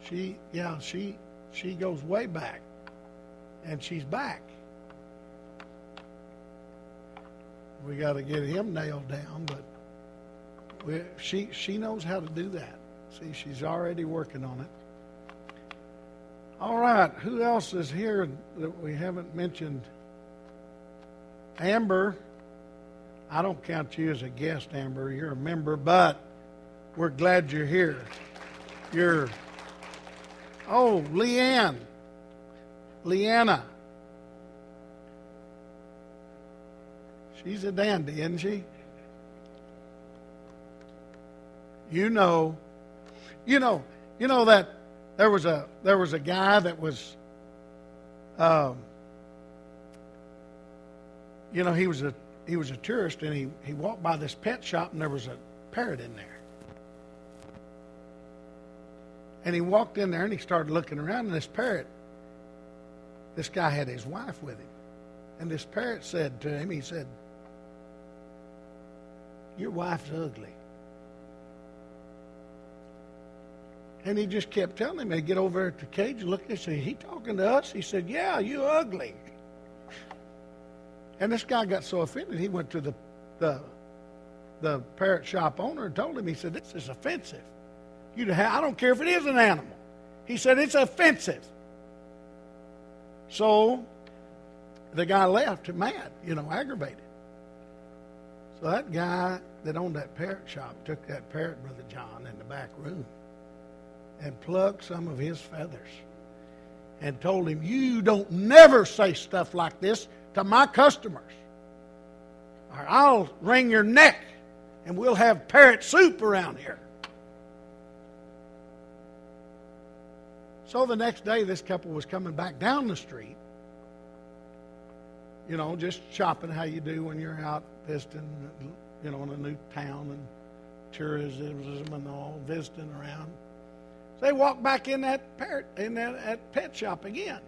She goes way back, and she's back. We got to get him nailed down, but she knows how to do that. See, she's already working on it. All right, who else is here that we haven't mentioned? Amber. I don't count you as a guest, Amber. You're a member, but we're glad you're here. Leanna. She's a dandy, isn't she? You know that there was a guy that was, he was a tourist, and he walked by this pet shop, and there was a parrot in there. And he walked in there, and he started looking around, and this guy had his wife with him. And this parrot said to him, he said, "Your wife's ugly." And he just kept telling him, he'd get over at the cage and look and say, "He talking to us?" He said, "Yeah, you ugly." And this guy got so offended, he went to the parrot shop owner and told him, he said, "This is offensive. I don't care if it is an animal." He said, "It's offensive." So the guy left mad, aggravated. So that guy that owned that parrot shop took that parrot, Brother John, in the back room and plucked some of his feathers and told him, "You don't never say stuff like this to my customers, or I'll wring your neck and we'll have parrot soup around here." So the next day, this couple was coming back down the street, just shopping how you do when you're out visiting, in a new town and tourism and all, visiting around. So they walked back in that pet shop again.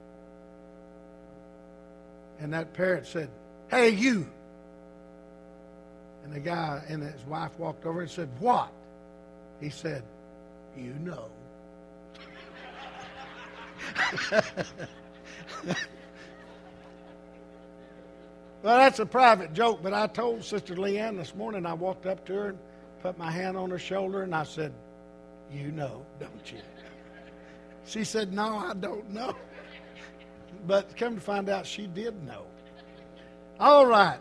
And that parrot said, "Hey, you." And the guy and his wife walked over and said, "What?" He said, "You know." Well, that's a private joke, but I told Sister Leanne this morning, I walked up to her and put my hand on her shoulder, and I said, "You know, don't you?" She said, "No, I don't know." But come to find out, she did know. All right.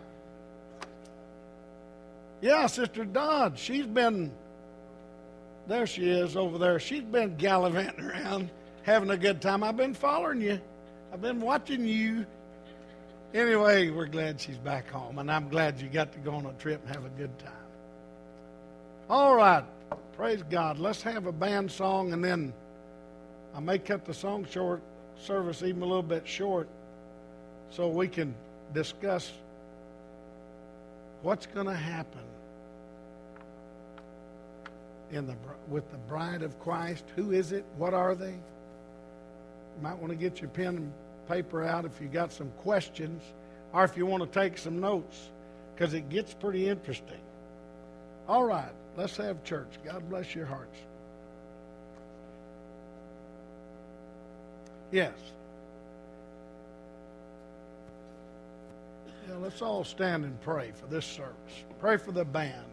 Yeah, Sister Dodd, there she is over there. She's been gallivanting around, having a good time. I've been following you. I've been watching you. Anyway, we're glad she's back home, and I'm glad you got to go on a trip and have a good time. All right. Praise God. Let's have a band song, and then I may cut the song service even a little bit short so we can discuss what's going to happen with the bride of Christ. Who is it? What are they? You might want to get your pen and paper out if you got some questions, or if you want to take some notes, because it gets pretty interesting. All right, let's have church. God bless your hearts. Yes. Yeah, let's all stand and pray for this service. Pray for the band.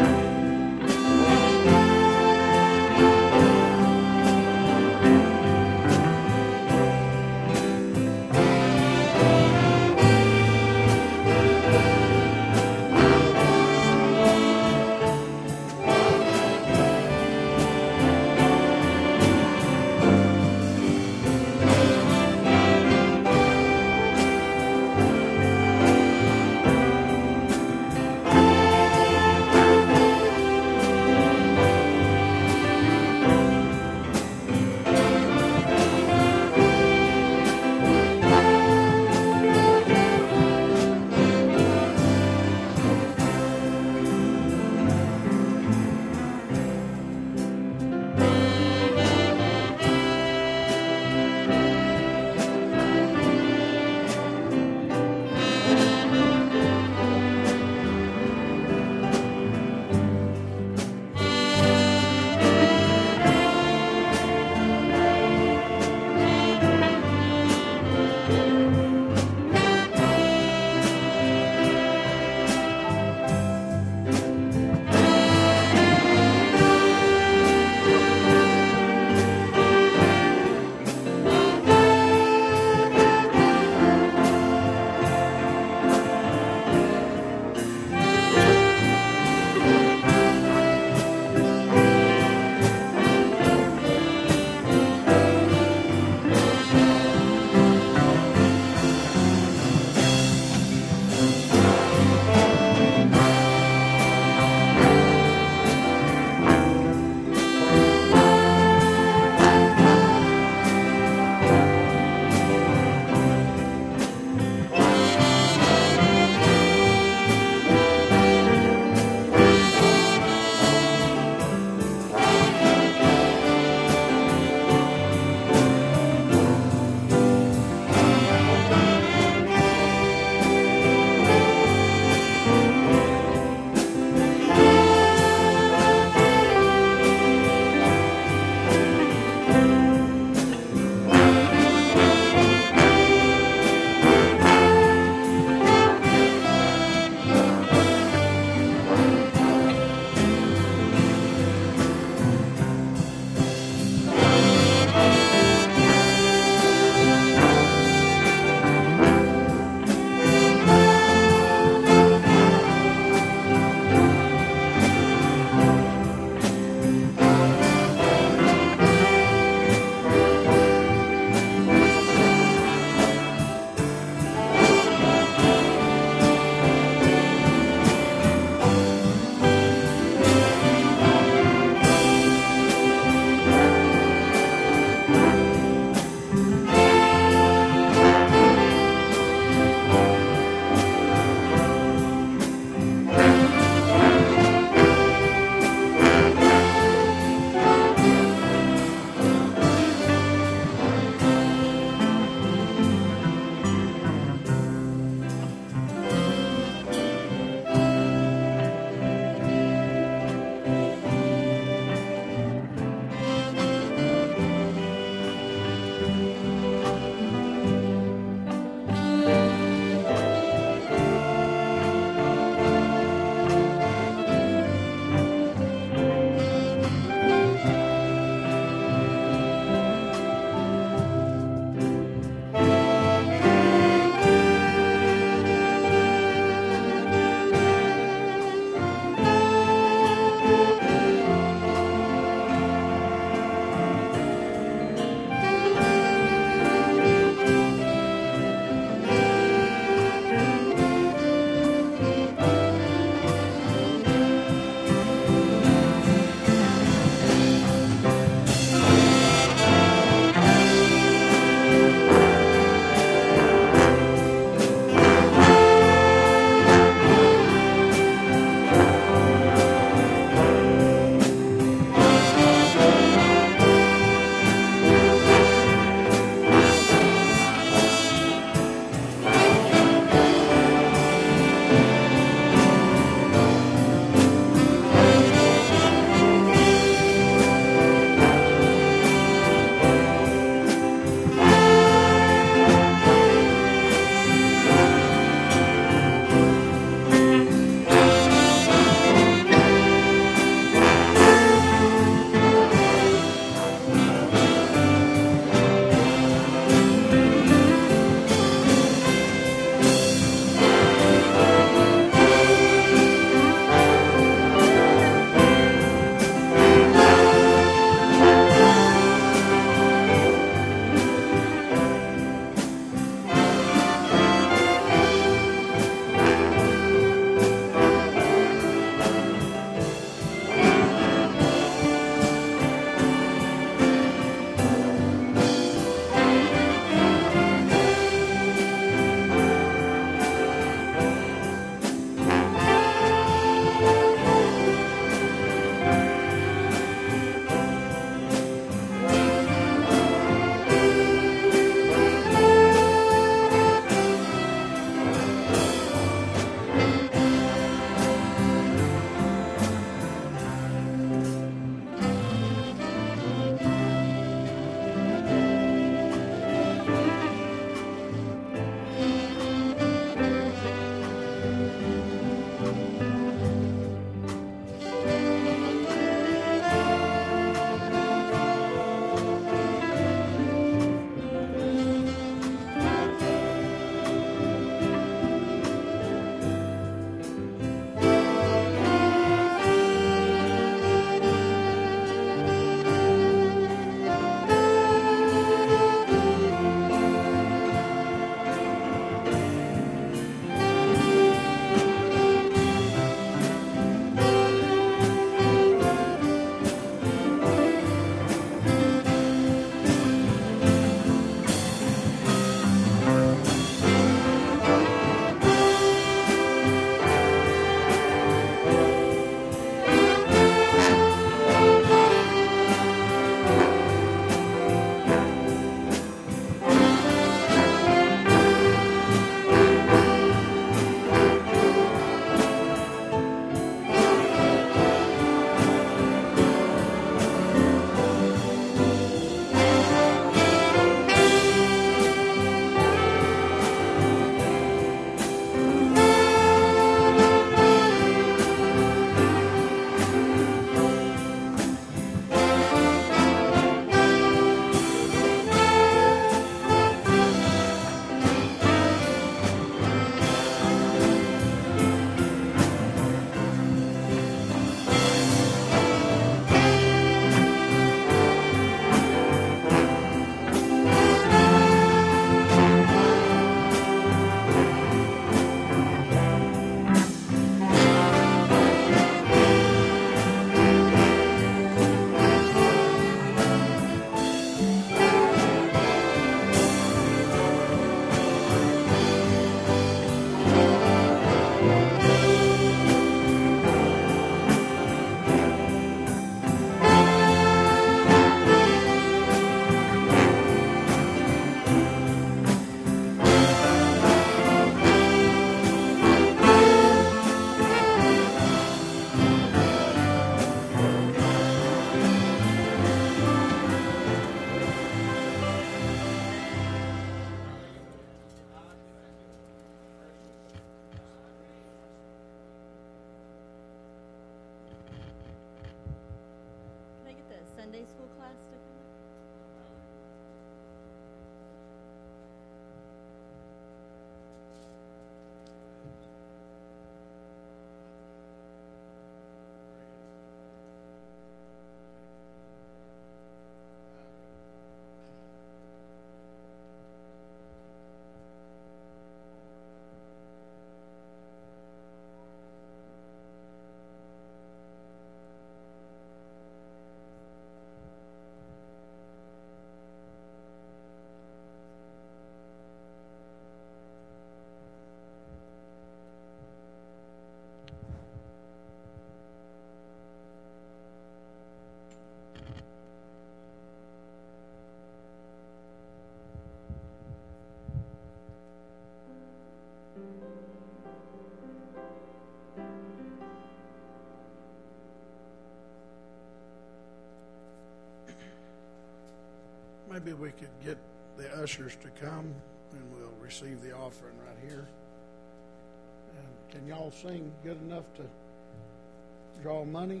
Maybe we could get the ushers to come and we'll receive the offering right here. And can y'all sing good enough to draw money?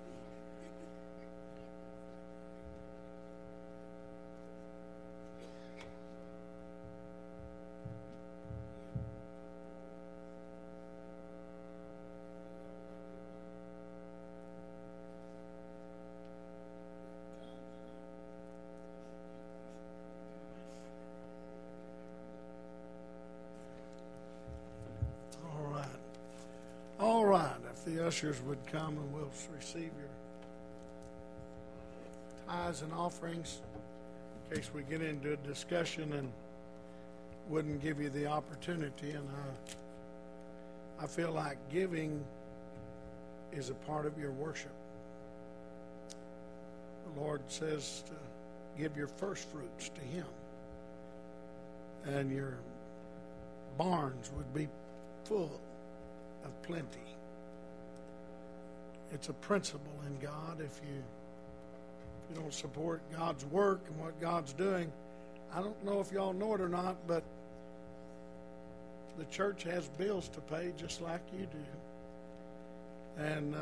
All right, if the ushers would come and we'll receive your tithes and offerings, in case we get into a discussion and wouldn't give you the opportunity. And I feel like giving is a part of your worship. The Lord says to give your first fruits to Him, and your barns would be full of plenty. It's a principle in God. If you don't support God's work and what God's doing, I don't know if y'all know it or not, but the church has bills to pay just like you do. And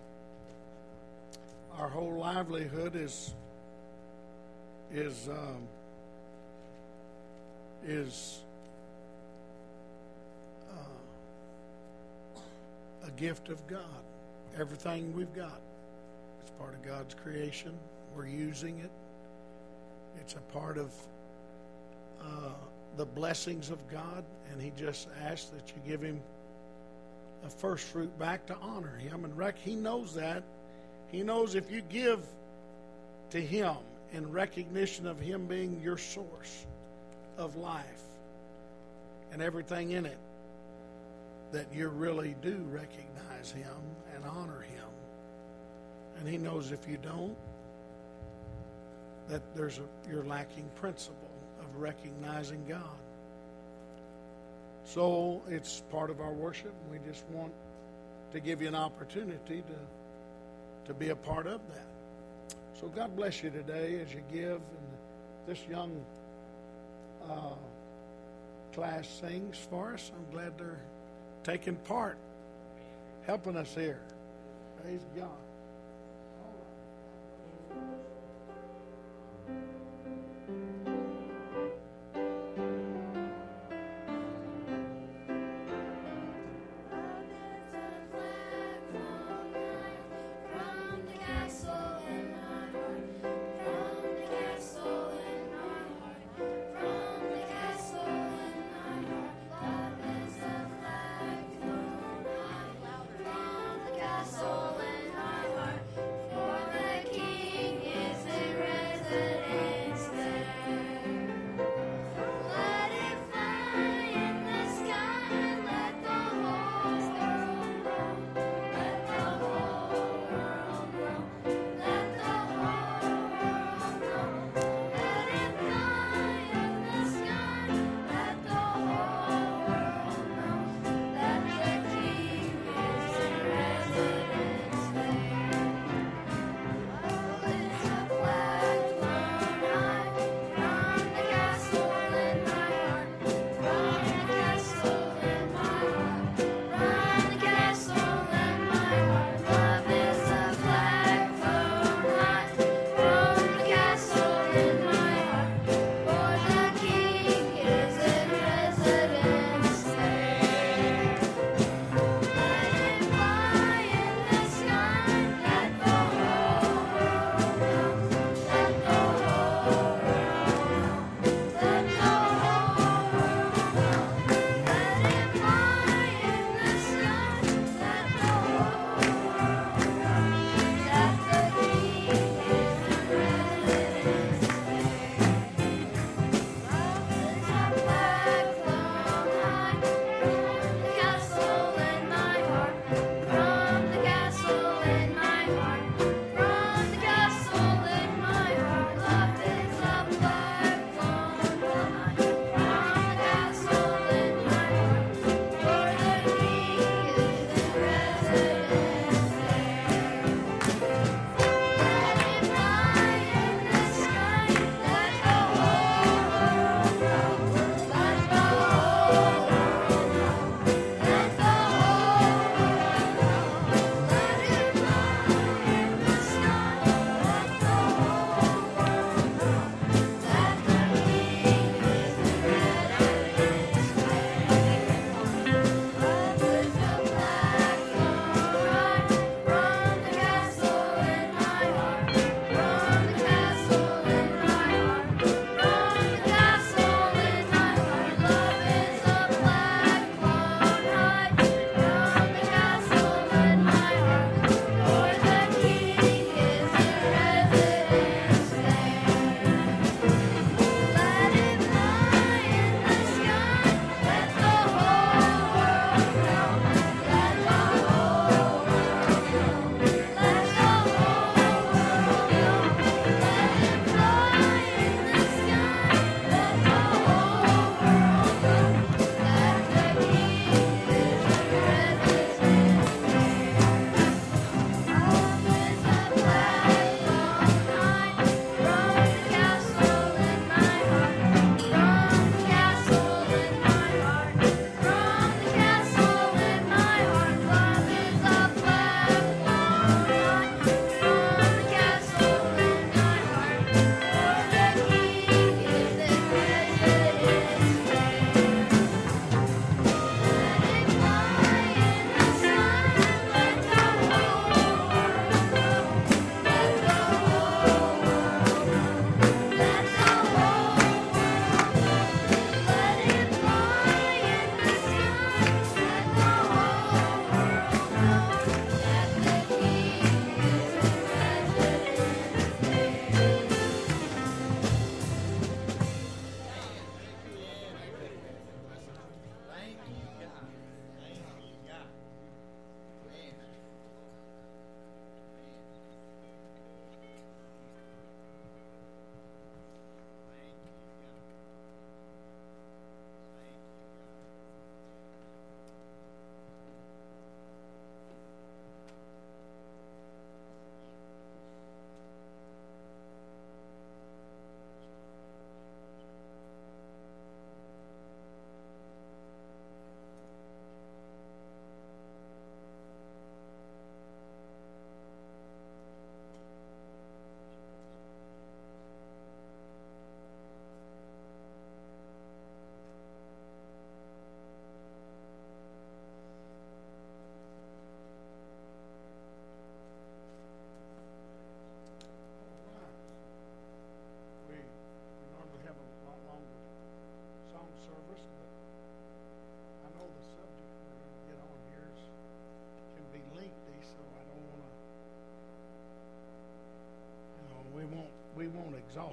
our whole livelihood is a gift of God. Everything we've got is part of God's creation. We're using it. It's a part of the blessings of God, and He just asks that you give Him a first fruit back to honor Him. And He knows that. He knows if you give to Him in recognition of Him being your source of life and everything in it, that you really do recognize Him and honor Him. And He knows if you don't, that you're lacking principle of recognizing God. So it's part of our worship, and we just want to give you an opportunity to be a part of that. So God bless you today as you give. And this young class sings for us. I'm glad they're taking part, helping us here. Praise God. Soul in our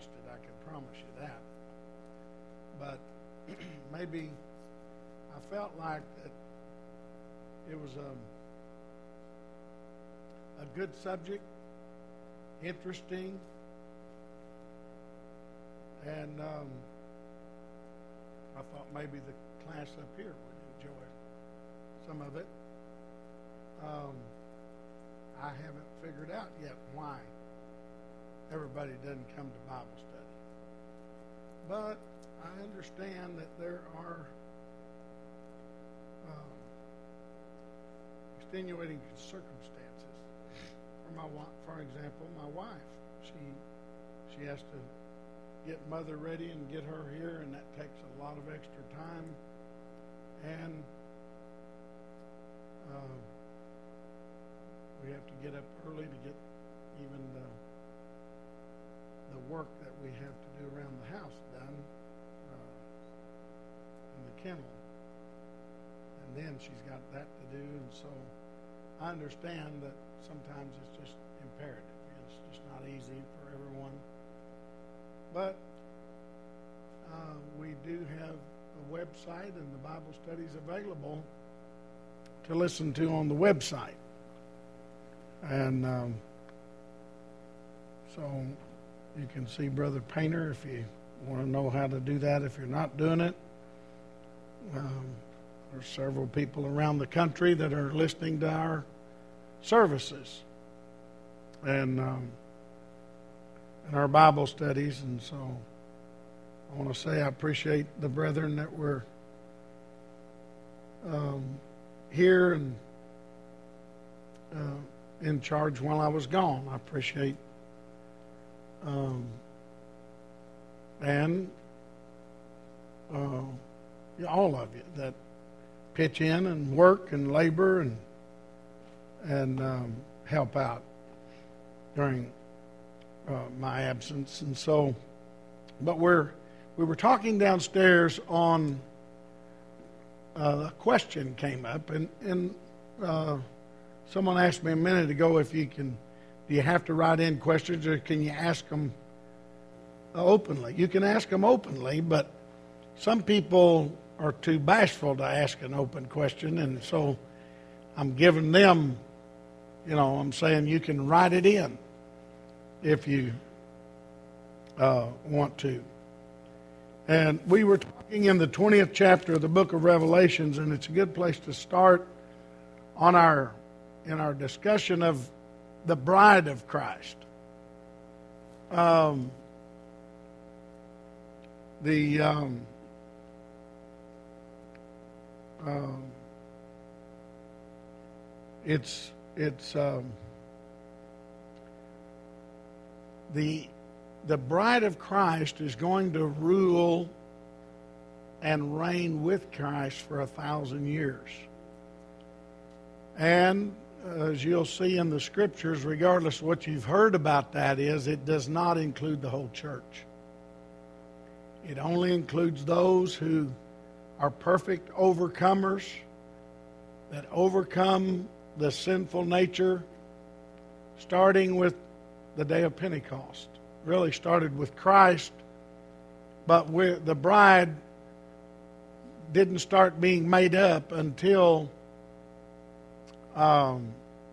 exhausted, I can promise you that. But maybe I felt like that it was a good subject, interesting, and I thought maybe the class up here would enjoy some of it. I haven't figured out yet why everybody doesn't come to Bible study. But I understand that there are extenuating circumstances. For example, my wife. She has to get mother ready and get her here, and that takes a lot of extra time. And we have to get up early to get even the work that we have to do around the house done in the kennel. And then she's got that to do, and so I understand that sometimes it's just imperative. It's just not easy for everyone. But we do have a website, and the Bible study is available to listen to on the website. And so you can see Brother Painter if you want to know how to do that if you're not doing it. There's several people around the country that are listening to our services and our Bible studies. And so I want to say I appreciate the brethren that were here and in charge while I was gone. I appreciate and all of you that pitch in and work and labor and help out during my absence. And so, but we were talking downstairs on a question came up, and someone asked me a minute ago if do you have to write in questions or can you ask them openly? You can ask them openly, but some people are too bashful to ask an open question, and so I'm giving them, I'm saying you can write it in if you want to. And we were talking in the 20th chapter of the book of Revelations, and it's a good place to start in our discussion of the bride of Christ. The bride of Christ is going to rule and reign with Christ for 1,000 years. And as you'll see in the scriptures, regardless of what you've heard about that it does not include the whole church. It only includes those who are perfect overcomers, that overcome the sinful nature, starting with the day of Pentecost. Really started with Christ, but the bride didn't start being made up until the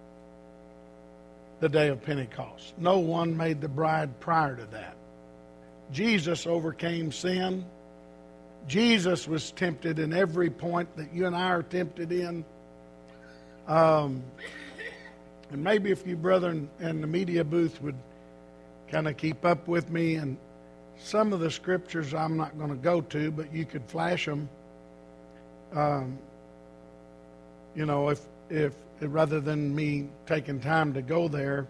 day of Pentecost. No one made the bride prior to that. Jesus overcame sin. Jesus was tempted in every point that you and I are tempted in. And maybe if you brethren in the media booth would kind of keep up with me, and some of the scriptures I'm not going to go to, but you could flash them. If rather than me taking time to go there.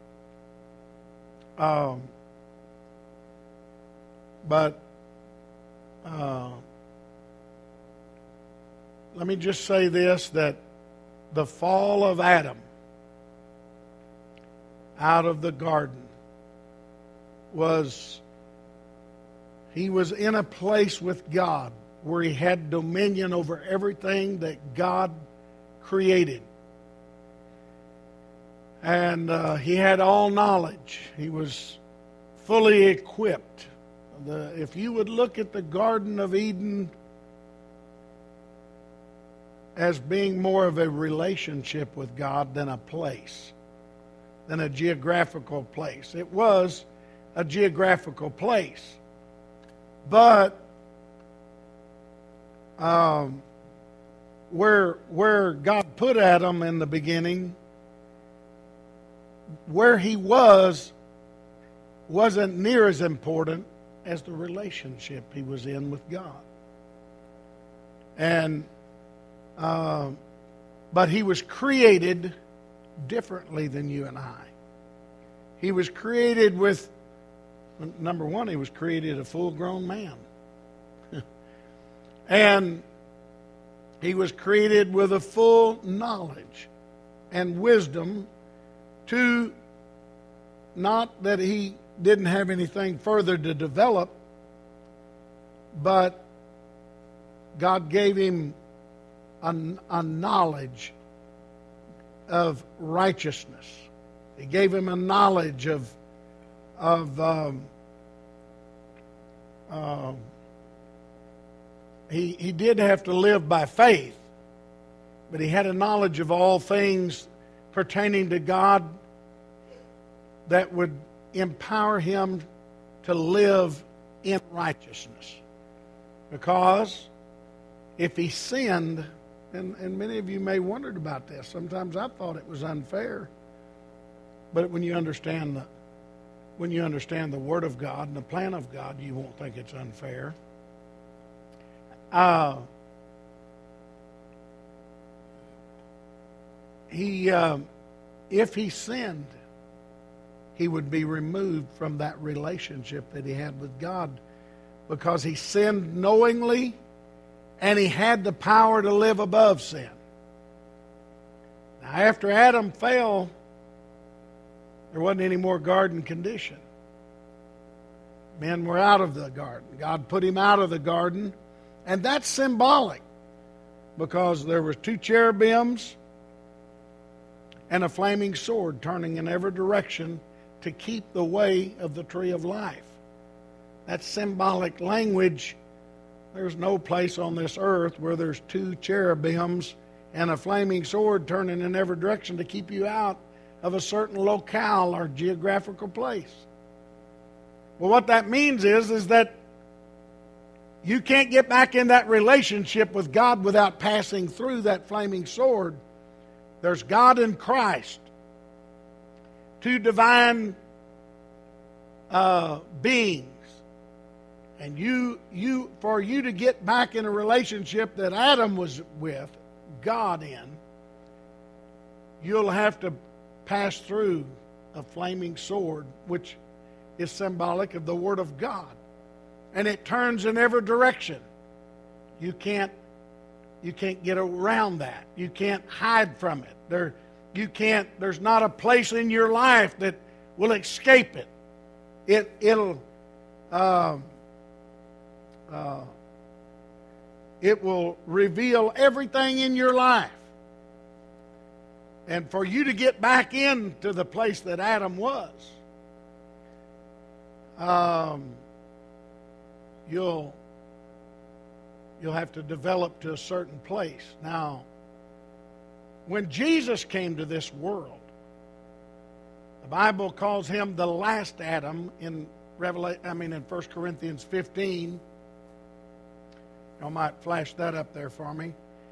But let me just say this, that the fall of Adam out of the garden he was in a place with God where he had dominion over everything that God created. And he had all knowledge. He was fully equipped. If you would look at the Garden of Eden as being more of a relationship with God than a place, than a geographical place. It was a geographical place. But where God put Adam in the beginning, where he wasn't near as important as the relationship he was in with God. And but he was created differently than you and I. He was created with, number one, he was created a full-grown man. And he was created with a full knowledge and wisdom, to not that he didn't have anything further to develop, but God gave him a knowledge of righteousness. He gave him a knowledge he did have to live by faith, but he had a knowledge of all things pertaining to God that would empower him to live in righteousness. Because if he sinned, and many of you may have wondered about this, sometimes I thought it was unfair, but when you understand the Word of God and the plan of God, you won't think it's unfair. If he sinned, he would be removed from that relationship that he had with God, because he sinned knowingly, and he had the power to live above sin. Now, after Adam fell, there wasn't any more garden condition. Men were out of the garden. God put him out of the garden, and that's symbolic, because there were 2 cherubims and a flaming sword turning in every direction to keep the way of the tree of life. That's symbolic language. There's no place on this earth where there's 2 cherubims and a flaming sword turning in every direction to keep you out of a certain locale or geographical place. Well, what that means is that you can't get back in that relationship with God without passing through that flaming sword. There's God and Christ, 2 divine beings. And for you to get back in a relationship that Adam was with God in, you'll have to pass through a flaming sword, which is symbolic of the Word of God. And it turns in every direction. You can't get around that. You can't hide from it. There's not a place in your life that will escape it. It will reveal everything in your life. And for you to get back into the place that Adam was, you'll have to develop to a certain place. Now, when Jesus came to this world, the Bible calls him the last Adam in 1 Corinthians 15. I might flash that up there for me.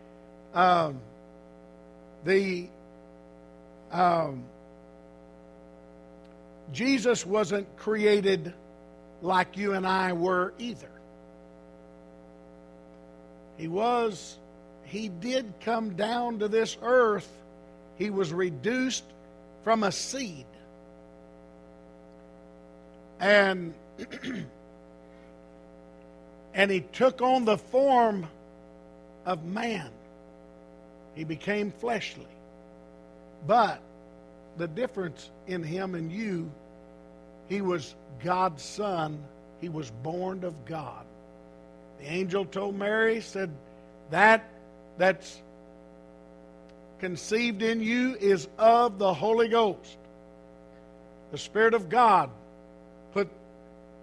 Jesus wasn't created like you and I were either. He did come down to this earth. He was reduced from a seed. And he took on the form of man. He became fleshly. But the difference in him and you, he was God's son. He was born of God. The angel told Mary, said, that's conceived in you is of the Holy Ghost. The Spirit of God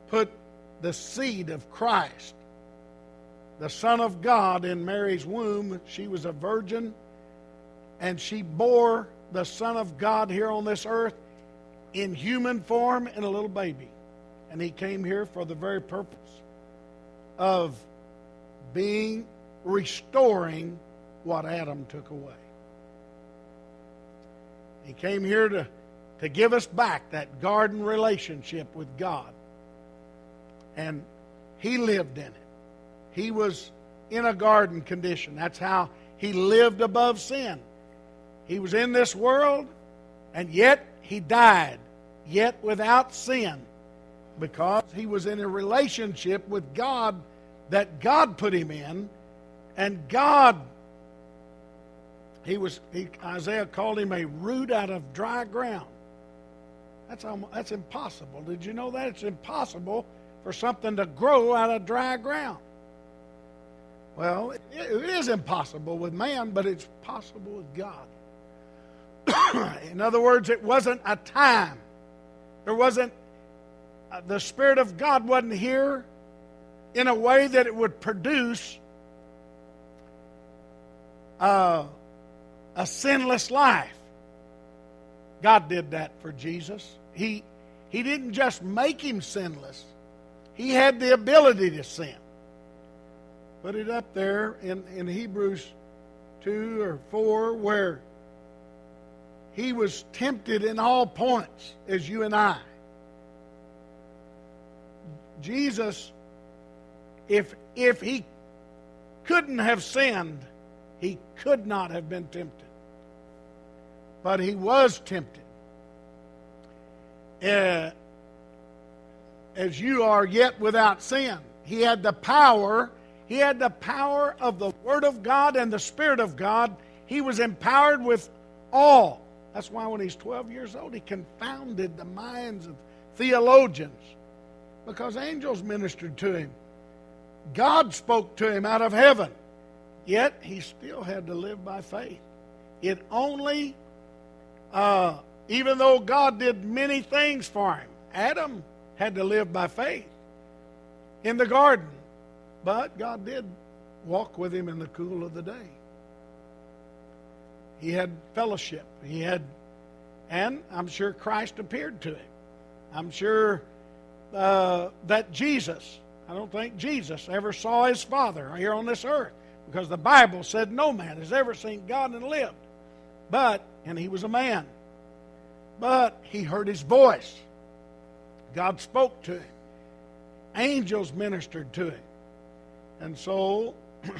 put the seed of Christ, the Son of God, in Mary's womb. She was a virgin, and she bore the Son of God here on this earth in human form in a little baby. And he came here for the very purpose of restoring what Adam took away. He came here to give us back that garden relationship with God. And he lived in it. He was in a garden condition. That's how he lived above sin. He was in this world, and yet he died, yet without sin, because he was in a relationship with God that God put him in, and God, Isaiah called him a root out of dry ground. That's impossible. Did you know that? It's impossible for something to grow out of dry ground. Well, it is impossible with man, but it's possible with God. In other words, it wasn't a time. There wasn't, the Spirit of God wasn't here in a way that it would produce a sinless life. God did that for Jesus. He didn't just make him sinless. He had the ability to sin. Put it up there in Hebrews 2 or 4, where he was tempted in all points as you and I. Jesus, if he couldn't have sinned, he could not have been tempted. But he was tempted. As you are, yet without sin. He had the power. He had the power of the Word of God and the Spirit of God. He was empowered with all. That's why when he's 12 years old, he confounded the minds of theologians, because angels ministered to him. God spoke to him out of heaven. Yet he still had to live by faith. It only, even though God did many things for him, Adam had to live by faith in the garden. But God did walk with him in the cool of the day. He had fellowship. And I'm sure Christ appeared to him. I'm sure that Jesus, I don't think Jesus ever saw his Father here on this earth, because the Bible said no man has ever seen God and lived. And he was a man. But he heard his voice. God spoke to him. Angels ministered to him. And so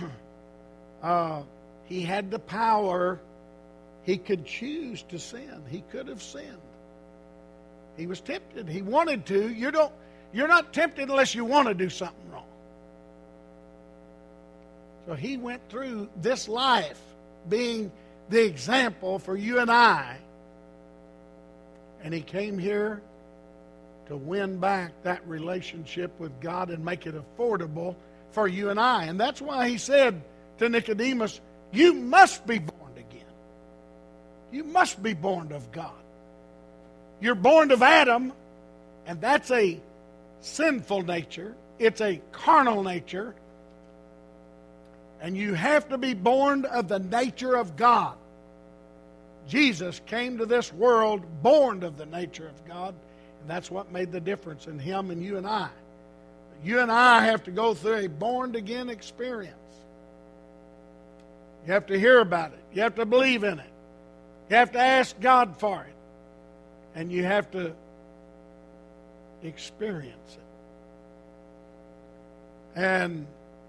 he had the power. He could choose to sin. He could have sinned. He was tempted. He wanted to. You're not tempted unless you want to do something wrong. So he went through this life being the example for you and I. And he came here to win back that relationship with God and make it affordable for you and I. And that's why he said to Nicodemus, you must be born again. You must be born of God. You're born of Adam, and that's a sinful nature. It's a carnal nature. And you have to be born of the nature of God. Jesus came to this world born of the nature of God, and that's what made the difference in him and you and I. You and I have to go through a born-again experience. You have to hear about it. You have to believe in it. You have to ask God for it. And you have to experience it. And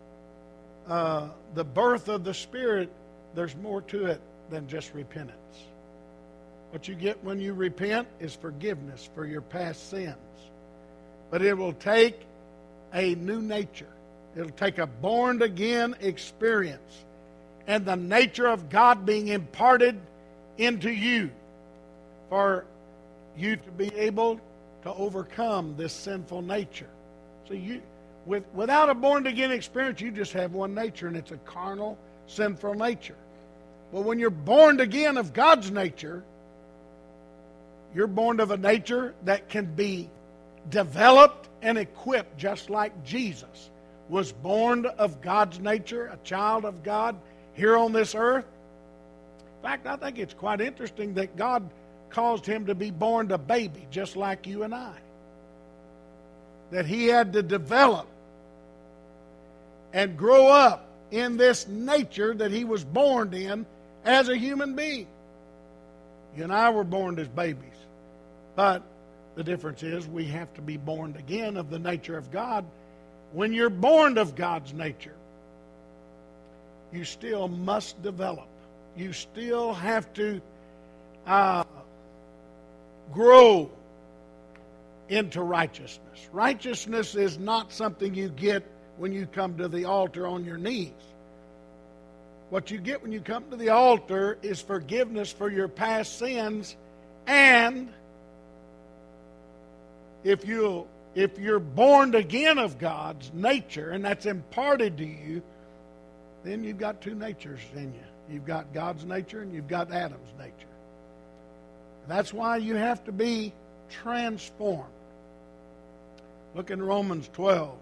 the birth of the Spirit, there's more to it than just repentance. What you get when you repent is forgiveness for your past sins. But it will take a new nature. It'll take a born-again experience and the nature of God being imparted into you for you to be able to overcome this sinful nature. So without a born-again experience, you just have one nature, and it's a carnal, sinful nature. But when you're born again of God's nature, you're born of a nature that can be developed and equipped just like Jesus was born of God's nature, a child of God here on this earth. In fact, I think it's quite interesting that God caused him to be born a baby just like you and I. That he had to develop and grow up in this nature that he was born in as a human being. You and I were born as babies. But the difference is we have to be born again of the nature of God. When you're born of God's nature, you still must develop. You still have to grow into righteousness. Righteousness is not something you get when you come to the altar on your knees. What you get when you come to the altar is forgiveness for your past sins, and if you're born again of God's nature, and that's imparted to you, then you've got two natures in you. You've got God's nature and you've got Adam's nature. That's why you have to be transformed. Look in Romans 12.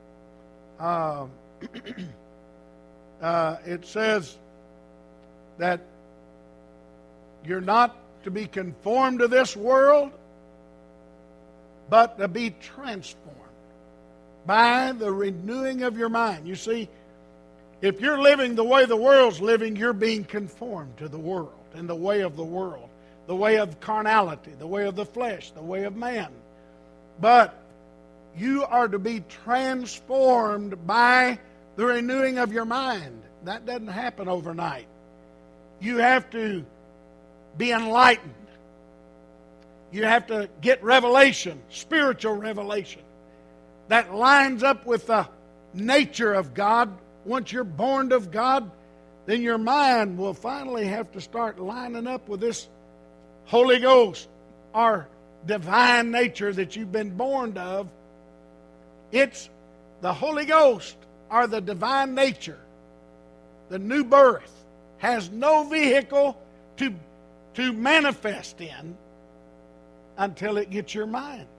It says that you're not to be conformed to this world, but to be transformed by the renewing of your mind. You see, if you're living the way the world's living, you're being conformed to the world and the way of the world, the way of carnality, the way of the flesh, the way of man. But you are to be transformed by the renewing of your mind. That doesn't happen overnight. You have to be enlightened. You have to get revelation, spiritual revelation, that lines up with the nature of God. Once you're born of God, then your mind will finally have to start lining up with this Holy Ghost, our divine nature that you've been born of. It's the Holy Ghost, or the divine nature. The new birth has no vehicle to manifest in until it gets your mind.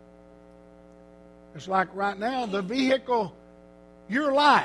It's like right now, the vehicle, your life,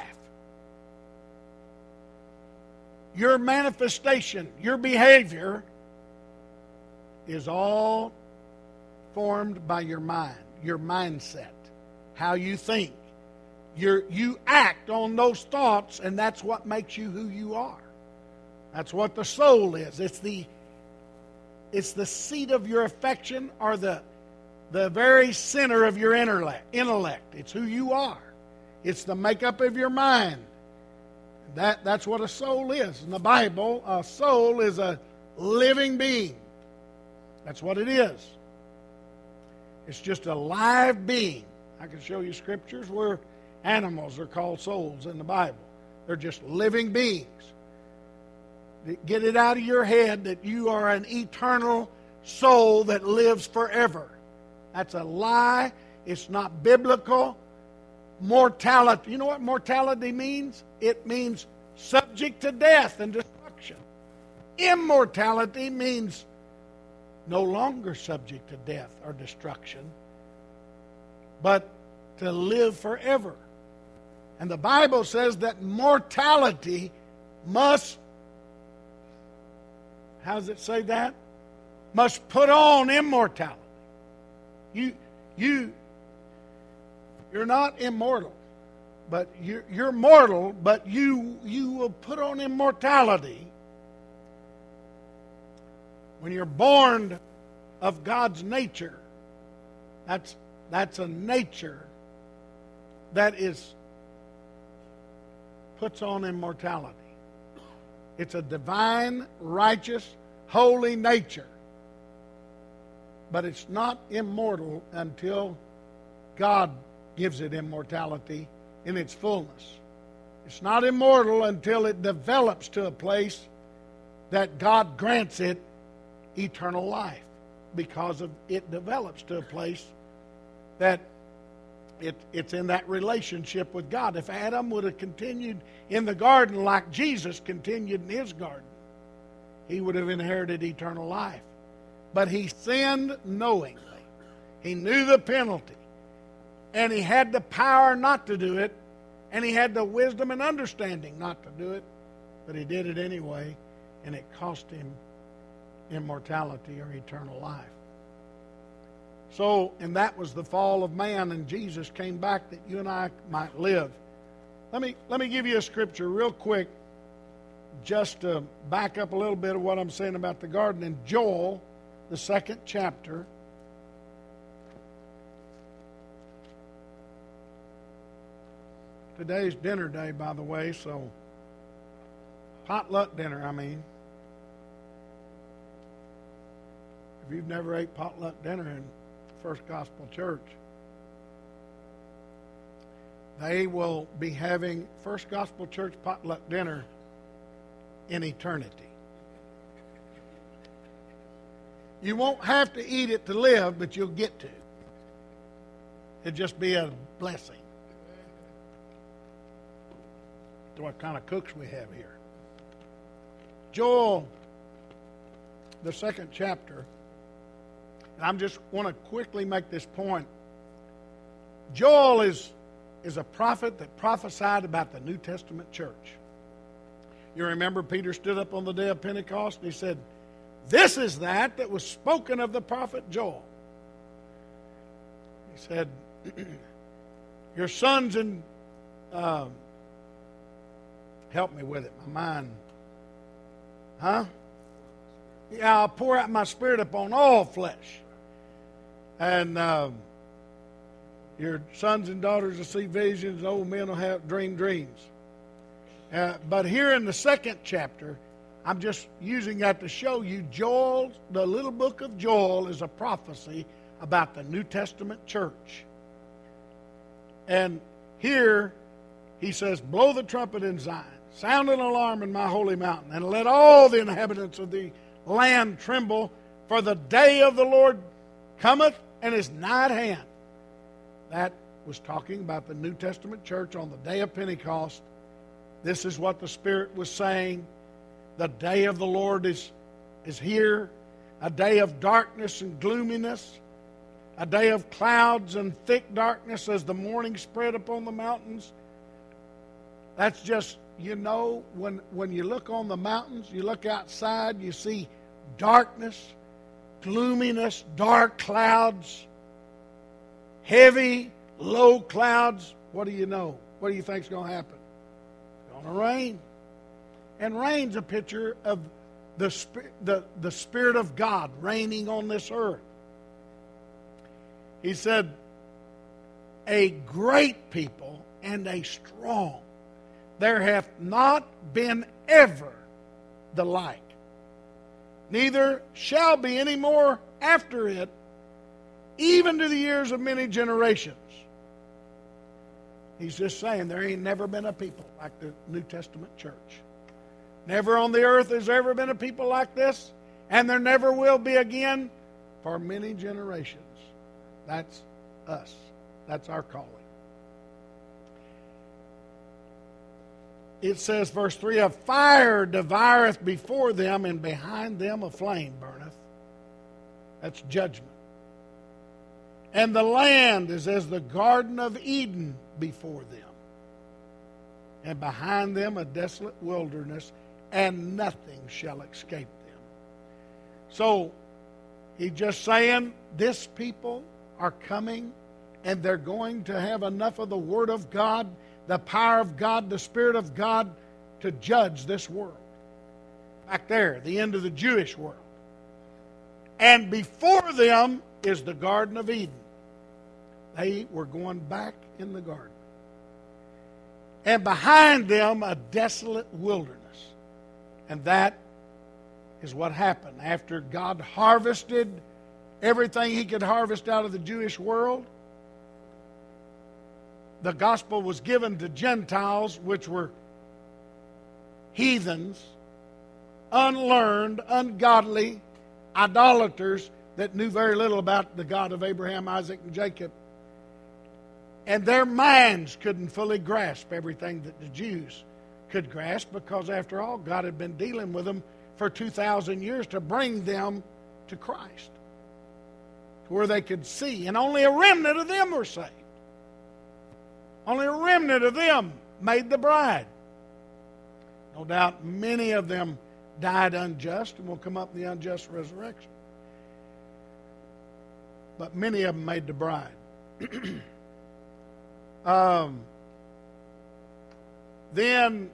your manifestation, your behavior is all formed by your mind, your mindset, how you think. You act on those thoughts, and that's what makes you who you are. That's what the soul is. It's the seat of your affection, or the very center of your intellect. It's who you are. It's the makeup of your mind. That's what a soul is. In the Bible, a soul is a living being. That's what it is. It's just a live being. I can show you scriptures where animals are called souls in the Bible. They're just living beings. Get it out of your head that you are an eternal soul that lives forever. That's a lie. It's not biblical. Mortality. You know what mortality means? It means subject to death and destruction. Immortality means no longer subject to death or destruction, but to live forever. And the Bible says that mortality must, how does it say that? Must put on immortality. You're not immortal, but you're mortal, but you will put on immortality when you're born of God's nature. That's a nature that puts on immortality. It's a divine, righteous, holy nature. But it's not immortal until God gives it immortality in its fullness. It's not immortal until it develops to a place that God grants it eternal life, because of it develops to a place that it's in that relationship with God. If Adam would have continued in the garden like Jesus continued in his garden, he would have inherited eternal life. But he sinned knowingly. He knew the penalty. And he had the power not to do it. And he had the wisdom and understanding not to do it. But he did it anyway. And it cost him immortality or eternal life. So, and that was the fall of man, and Jesus came back that you and I might live. Let me give you a scripture real quick, just to back up a little bit of what I'm saying about the garden. In Joel, the 2nd chapter, today's dinner day, by the way, so potluck dinner, I mean. If you've never ate potluck dinner in First Gospel Church, they will be having First Gospel Church potluck dinner in eternity. You won't have to eat it to live, but you'll get to. It'll just be a blessing. To what kind of cooks we have here. Joel, the 2nd chapter. And I just want to quickly make this point. Joel is a prophet that prophesied about the New Testament church. You remember Peter stood up on the day of Pentecost and he said, "This is that was spoken of the prophet Joel." He said, "Your sons and..." help me with it, my mind. Yeah, I'll pour out my spirit upon all flesh. And your sons and daughters will see visions, and old men will have dream dreams. But here in the 2nd chapter, I'm just using that to show you Joel, the little book of Joel, is a prophecy about the New Testament church. And here he says, "Blow the trumpet in Zion, sound an alarm in my holy mountain, and let all the inhabitants of the land tremble, for the day of the Lord cometh and is nigh at hand." That was talking about the New Testament church on the day of Pentecost. This is what the Spirit was saying. The day of the Lord is here. A day of darkness and gloominess. A day of clouds and thick darkness as the morning spread upon the mountains. That's just, when you look on the mountains, you look outside, you see darkness, gloominess, dark clouds, heavy, low clouds. What do you know? What do you think is going to happen? It's going to rain. And rain's a picture of the Spirit of God reigning on this earth. He said, "A great people and a strong. There hath not been ever the like. Neither shall be any more after it, even to the years of many generations." He's just saying there ain't never been a people like the New Testament church. Never on the earth has ever been a people like this, and there never will be again for many generations. That's us. That's our calling. It says, verse 3, "A fire devoureth before them, and behind them a flame burneth." That's judgment. "And the land is as the Garden of Eden before them, and behind them a desolate wilderness, and nothing shall escape them." So, he's just saying, this people are coming, and they're going to have enough of the Word of God, the power of God, the Spirit of God, to judge this world. Back there, the end of the Jewish world. And before them is the Garden of Eden. They were going back in the garden. And behind them a desolate wilderness. And that is what happened after God harvested everything He could harvest out of the Jewish world. The gospel was given to Gentiles, which were heathens, unlearned, ungodly, idolaters that knew very little about the God of Abraham, Isaac, and Jacob. And their minds couldn't fully grasp everything that the Jews could grasp, because after all, God had been dealing with them for 2,000 years to bring them to Christ. to where they could see, and only a remnant of them were saved. Only a remnant of them made the bride. No doubt many of them died unjust and will come up in the unjust resurrection. But many of them made the bride. Then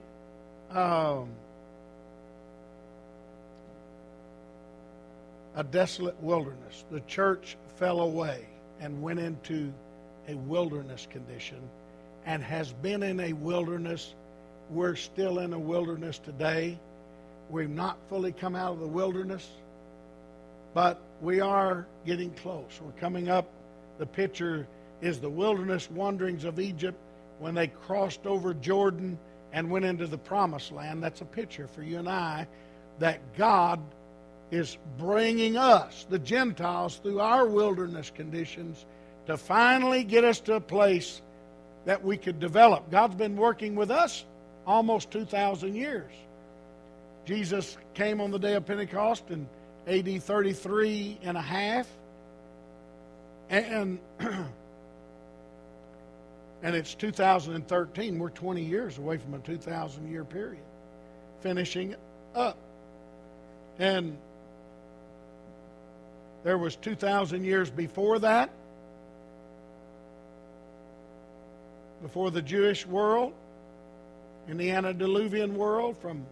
a desolate wilderness. The church fell away and went into a wilderness condition and has been in a wilderness. We're still in a wilderness today. We've not fully come out of the wilderness, but we are getting close. We're coming up. The picture is the wilderness wanderings of Egypt when they crossed over Jordan and went into the promised land. That's a picture for you and I that God is bringing us, the Gentiles, through our wilderness conditions to finally get us to a place that we could develop. God's been working with us almost 2,000 years. Jesus came on the day of Pentecost in AD 33 and a half. And it's 2013. We're 20 years away from a 2,000-year period. Finishing up. And there was 2,000 years before that. Before the Jewish world. In the antediluvian world, from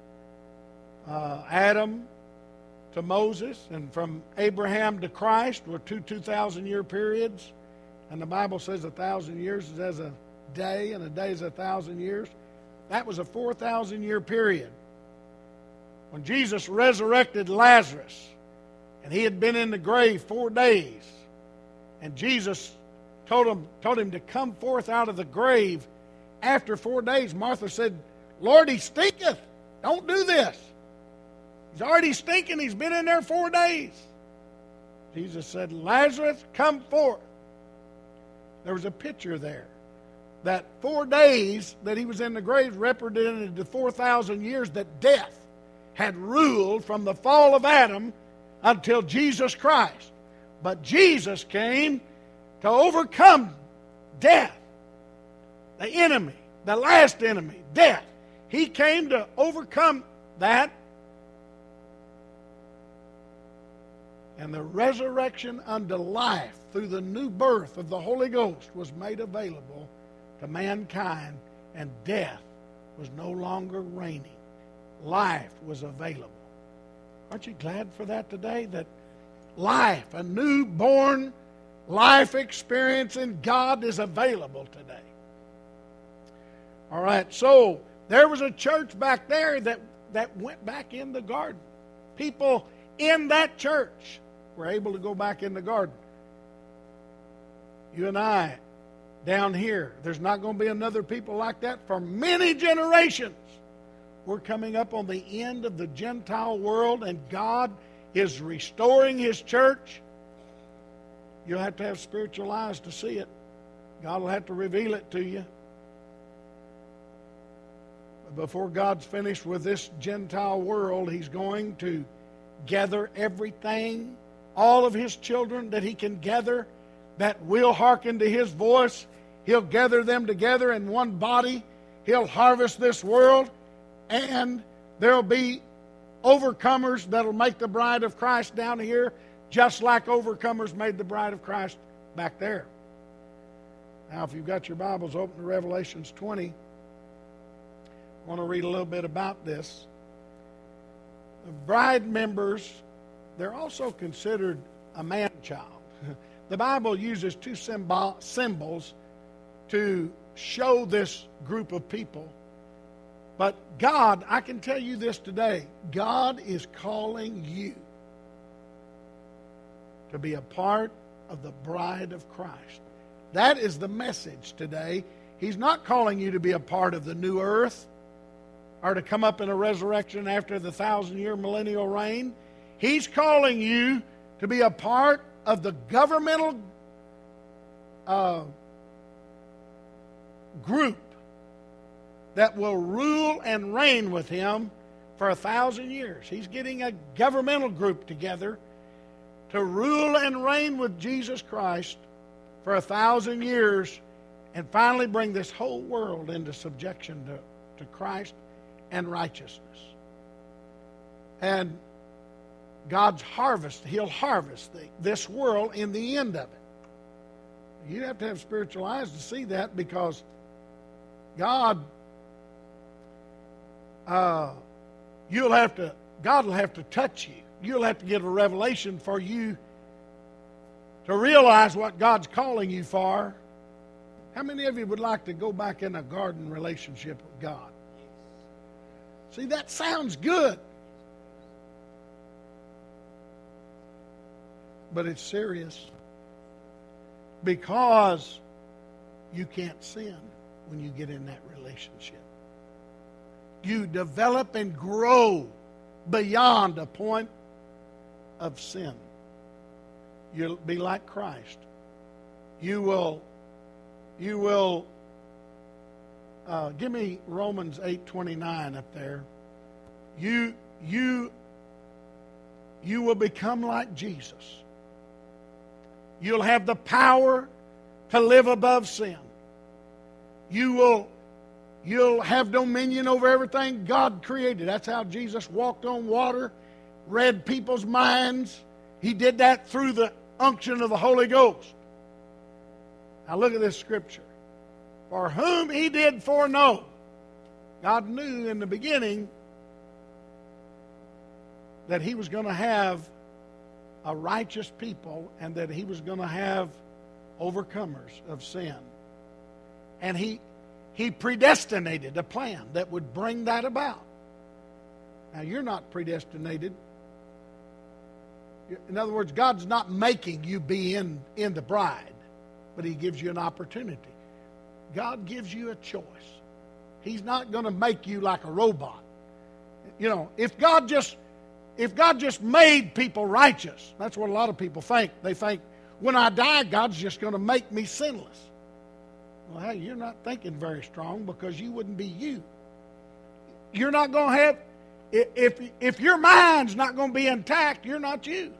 Adam to Moses, and from Abraham to Christ were 2,000-year periods. And the Bible says 1,000 years is as a day, and a day is 1,000 years. That was a 4,000-year period. When Jesus resurrected Lazarus, and he had been in the grave 4 days, and Jesus told him to come forth out of the grave after 4 days. Martha said, "Lord, he stinketh. Don't do this. He's already stinking. He's been in there 4 days." Jesus said, "Lazarus, come forth." There was a picture there. That 4 days that he was in the grave represented the 4,000 years that death had ruled from the fall of Adam until Jesus Christ. But Jesus came to overcome death, the enemy, the last enemy, death. He came to overcome that. And the resurrection unto life through the new birth of the Holy Ghost was made available to mankind, and death was no longer reigning. Life was available. Aren't you glad for that today? That life, a newborn life experience in God is available today. All right, so there was a church back there that went back in the garden. People in that church were able to go back in the garden. You and I, down here, there's not going to be another people like that for many generations. We're coming up on the end of the Gentile world, and God is restoring His church. You'll have to have spiritual eyes to see it. God will have to reveal it to you. But before God's finished with this Gentile world, He's going to gather everything, all of His children that He can gather that will hearken to His voice. He'll gather them together in one body. He'll harvest this world, and there'll be overcomers that'll make the bride of Christ down here, just like overcomers made the bride of Christ back there. Now, if you've got your Bibles open to Revelations 20, I want to read a little bit about this. The bride members, they're also considered a man-child. The Bible uses two symbols to show this group of people. But God, I can tell you this today, God is calling you to be a part of the bride of Christ. That is the message today. He's not calling you to be a part of the new earth or to come up in a resurrection after the 1,000-year millennial reign. He's calling you to be a part of the governmental group that will rule and reign with Him for 1,000 years. He's getting a governmental group together to rule and reign with Jesus Christ for 1,000 years and finally bring this whole world into subjection to Christ and righteousness. And God's harvest, He'll harvest this world in the end of it. You have to have spiritual eyes to see that, because God will have to touch you. You'll have to get a revelation for you to realize what God's calling you for. How many of you would like to go back in a garden relationship with God? See, that sounds good. But it's serious, because you can't sin when you get in that relationship. You develop and grow beyond a point of sin. You'll be like Christ. You will give me Romans 8:29 up there. You will become like Jesus. You'll have the power to live above sin. You'll have dominion over everything God created. That's how Jesus walked on water, read people's minds. He did that through the unction of the Holy Ghost. Now look at this scripture. For whom He did foreknow. God knew in the beginning that He was going to have a righteous people, and that He was going to have overcomers of sin. And He predestinated a plan that would bring that about. Now, you're not predestinated. In other words, God's not making you be in the bride, but He gives you an opportunity. God gives you a choice. He's not going to make you like a robot. You know, if God just made people righteous, that's what a lot of people think. They think, when I die, God's just going to make me sinless. Well, hey, you're not thinking very strong, because you wouldn't be you. You're not going to have, if your mind's not going to be intact, you're not you.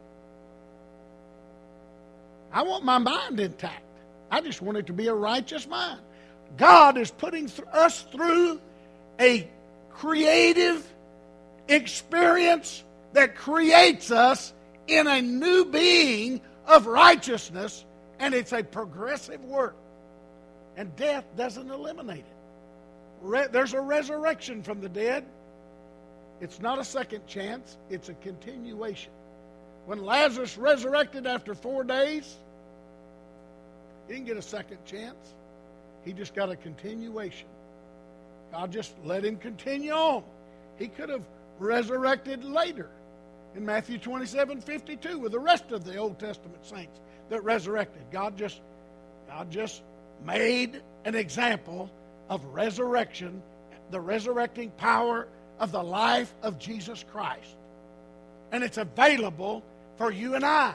I want my mind intact. I just want it to be a righteous mind. God is putting us through a creative experience that creates us in a new being of righteousness, and it's a progressive work. And death doesn't eliminate it. There's a resurrection from the dead. It's not a second chance, it's a continuation. When Lazarus resurrected after 4 days, he didn't get a second chance. He just got a continuation. God just let him continue on. He could have resurrected later in Matthew 27:52 with the rest of the Old Testament saints that resurrected. God just made an example of resurrection, the resurrecting power of the life of Jesus Christ. And it's available for you and I.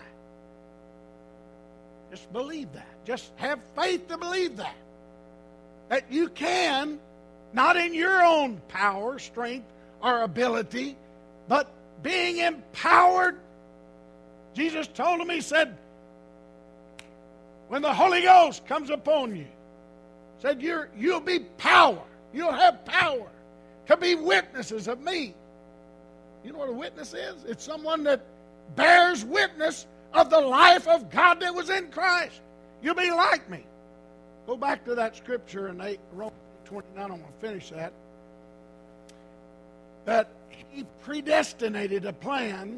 Just believe that. Just have faith to believe that. That you can, not in your own power, strength, or ability, but being empowered. Jesus told him, He said, when the Holy Ghost comes upon you, said you'll be power. You'll have power to be witnesses of me. You know what a witness is? It's someone that bears witness of the life of God that was in Christ. You'll be like me. Go back to that scripture in Romans 29. I'm going to finish that. That He predestinated a plan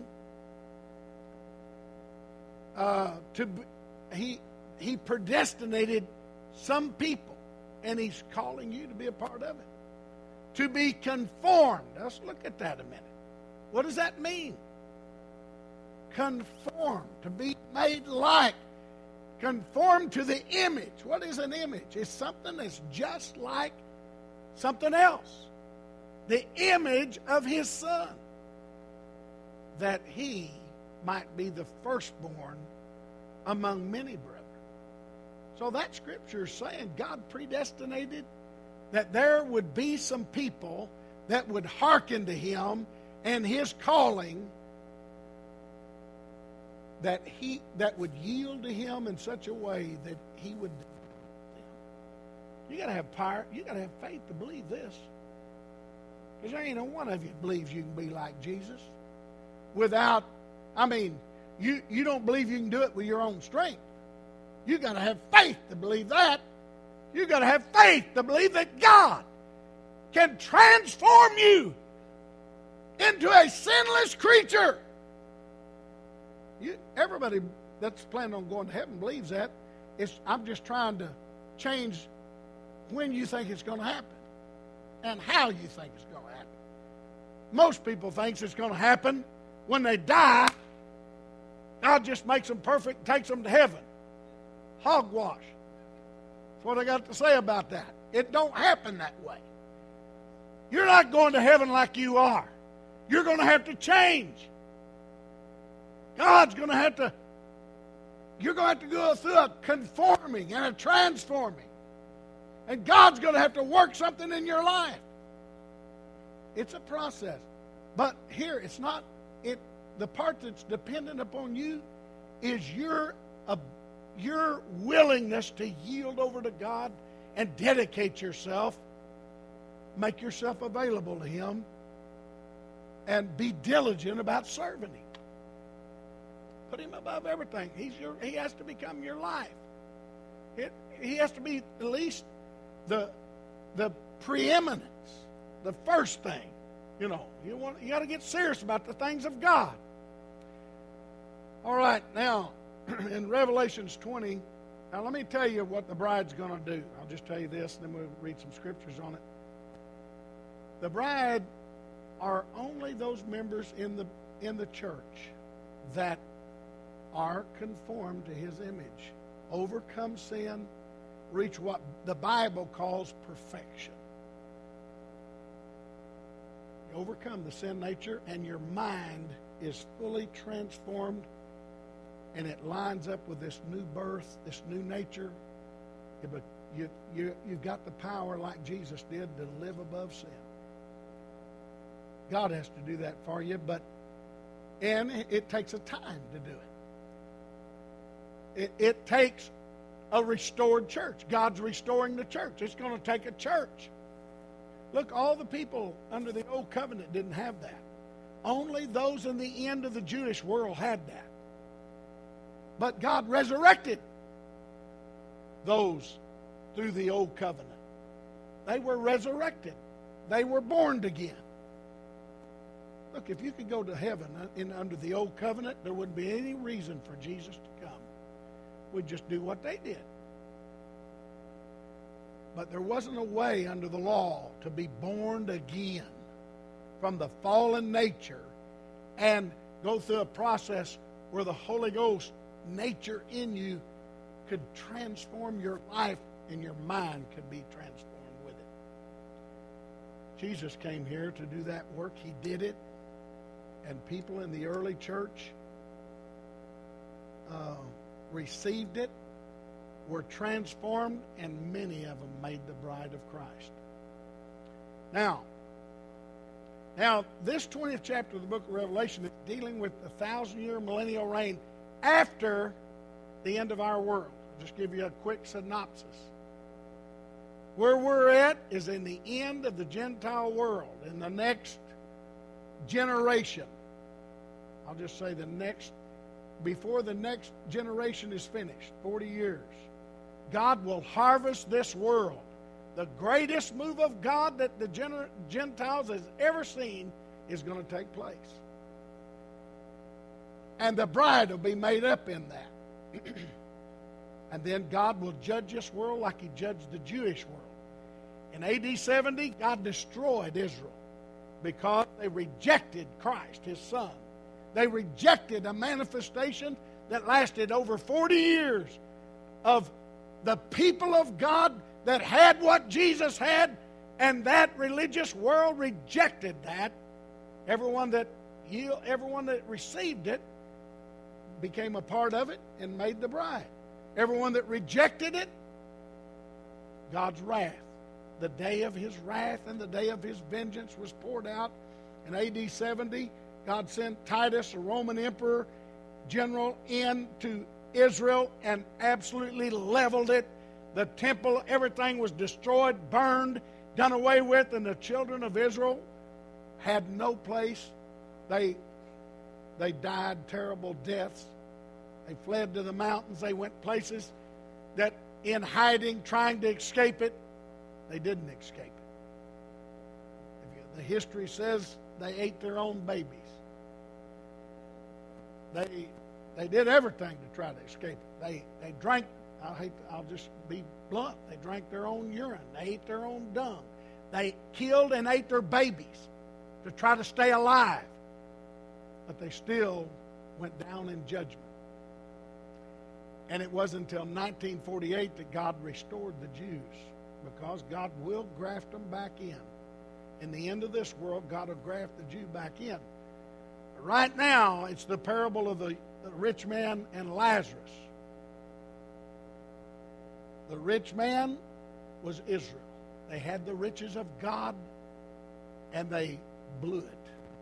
He predestinated some people, and He's calling you to be a part of it. To be conformed. Let's look at that a minute. What does that mean? Conform, to be made like. Conform to the image. What is an image? It's something that's just like something else. The image of His Son, that He might be the firstborn among many brethren. So that scripture is saying God predestinated that there would be some people that would hearken to Him and His calling that would yield to him in such a way that he would. You got to have power. You got to have faith to believe this. Because there ain't no one of you believes you can be like Jesus without. You don't believe you can do it with your own strength. You got to have faith to believe that. You got to have faith to believe that God can transform you into a sinless creature. Everybody that's planning on going to heaven believes that. I'm just trying to change when you think it's going to happen and how you think it's going to happen. Most people think it's going to happen when they die. God just makes them perfect, takes them to heaven. Hogwash. That's what I got to say about that. It don't happen that way. You're not going to heaven like you are. You're going to have to change. God's going to have to, you're going to have to go through a conforming and a transforming. And God's going to have to work something in your life. It's a process. But here, it's not, the part that's dependent upon you is your willingness to yield over to God and dedicate yourself, make yourself available to Him, and be diligent about serving Him. Put Him above everything. He has to become your life. He has to be at least the preeminence, the first thing. You got to get serious about the things of God. All right, now in Revelations 20, now let me tell you what the bride's going to do. I'll just tell you this, and then we'll read some scriptures on it. The bride are only those members in the church that are conformed to His image, overcome sin, reach what the Bible calls perfection. You overcome the sin nature, and your mind is fully transformed, and it lines up with this new birth, this new nature. But you've got the power, like Jesus did, to live above sin. God has to do that for you, and it takes a time to do it. It takes a restored church. God's restoring the church. It's going to take a church. Look, all the people under the old covenant didn't have that. Only those in the end of the Jewish world had that. But God resurrected those through the old covenant. They were resurrected. They were born again. Look, if you could go to heaven under the old covenant, there wouldn't be any reason for Jesus to come. We'd just do what they did. But there wasn't a way under the law to be born again from the fallen nature and go through a process where the Holy Ghost nature in you could transform your life and your mind could be transformed with it. Jesus came here to do that work. He did it. And people in the early church received it, were transformed, and many of them made the bride of Christ. Now, this 20th chapter of the book of Revelation is dealing with the 1,000-year millennial reign after the end of our world. I'll just give you a quick synopsis. Where we're at is in the end of the Gentile world, in the next generation. I'll just say before the next generation is finished, 40 years, God will harvest this world. The greatest move of God that the Gentiles has ever seen is going to take place. And the bride will be made up in that. And then God will judge this world like He judged the Jewish world. In AD 70, God destroyed Israel because they rejected Christ, His Son. They rejected a manifestation that lasted over 40 years of the people of God that had what Jesus had, and that religious world rejected that. Everyone that received it became a part of it and made the bride. Everyone that rejected it, God's wrath. The day of His wrath and the day of His vengeance was poured out in AD 70. God sent Titus, a Roman emperor, general into Israel and absolutely leveled it. The temple, everything was destroyed, burned, done away with, and the children of Israel had no place. They died terrible deaths. They fled to the mountains. They went places that in hiding, trying to escape it, they didn't escape it. The history says they ate their own babies. They did everything to try to escape it. They drank, I'll just be blunt, they drank their own urine. They ate their own dung. They killed and ate their babies to try to stay alive. But they still went down in judgment. And it wasn't until 1948 that God restored the Jews, because God will graft them back in. In the end of this world, God will graft the Jew back in. Right now, it's the parable of the rich man and Lazarus. The rich man was Israel. They had the riches of God, and they blew it.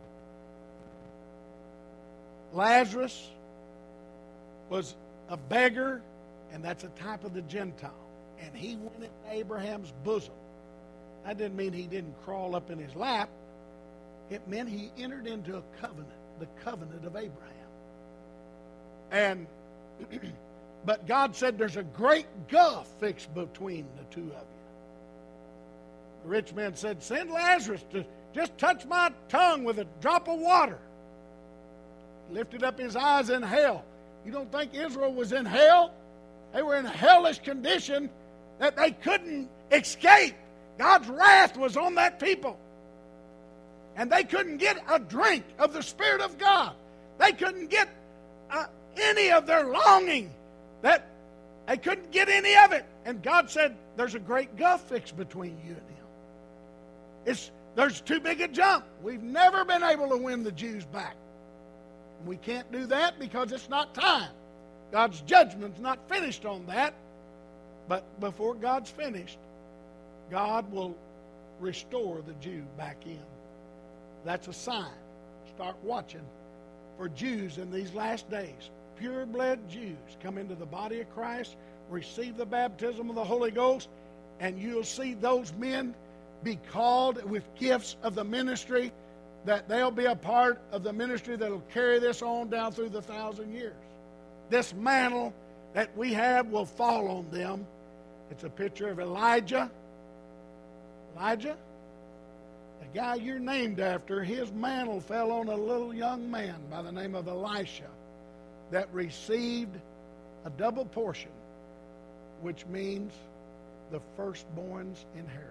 Lazarus was a beggar, and that's a type of the Gentile. And he went into Abraham's bosom. That didn't mean he didn't crawl up in his lap. It meant he entered into a covenant, the covenant of Abraham. And but God said there's a great gulf fixed between the two of you. The rich man said, send Lazarus to just touch my tongue with a drop of water. He lifted up his eyes in hell. You don't think Israel was in hell? They were in a hellish condition that they couldn't escape. God's wrath was on that people. And they couldn't get a drink of the Spirit of God. They couldn't get any of their longing. They couldn't get any of it. And God said, there's a great gulf fixed between you and him. There's too big a jump. We've never been able to win the Jews back. And we can't do that because it's not time. God's judgment's not finished on that. But before God's finished, God will restore the Jew back in. That's a sign. Start watching for Jews in these last days. Pure-blood Jews come into the body of Christ, receive the baptism of the Holy Ghost, and you'll see those men be called with gifts of the ministry, that they'll be a part of the ministry that will carry this on down through the 1,000 years. This mantle that we have will fall on them. It's a picture of Elijah. Elijah, the guy you're named after, his mantle fell on a little young man by the name of Elisha that received a double portion, which means the firstborn's inheritance.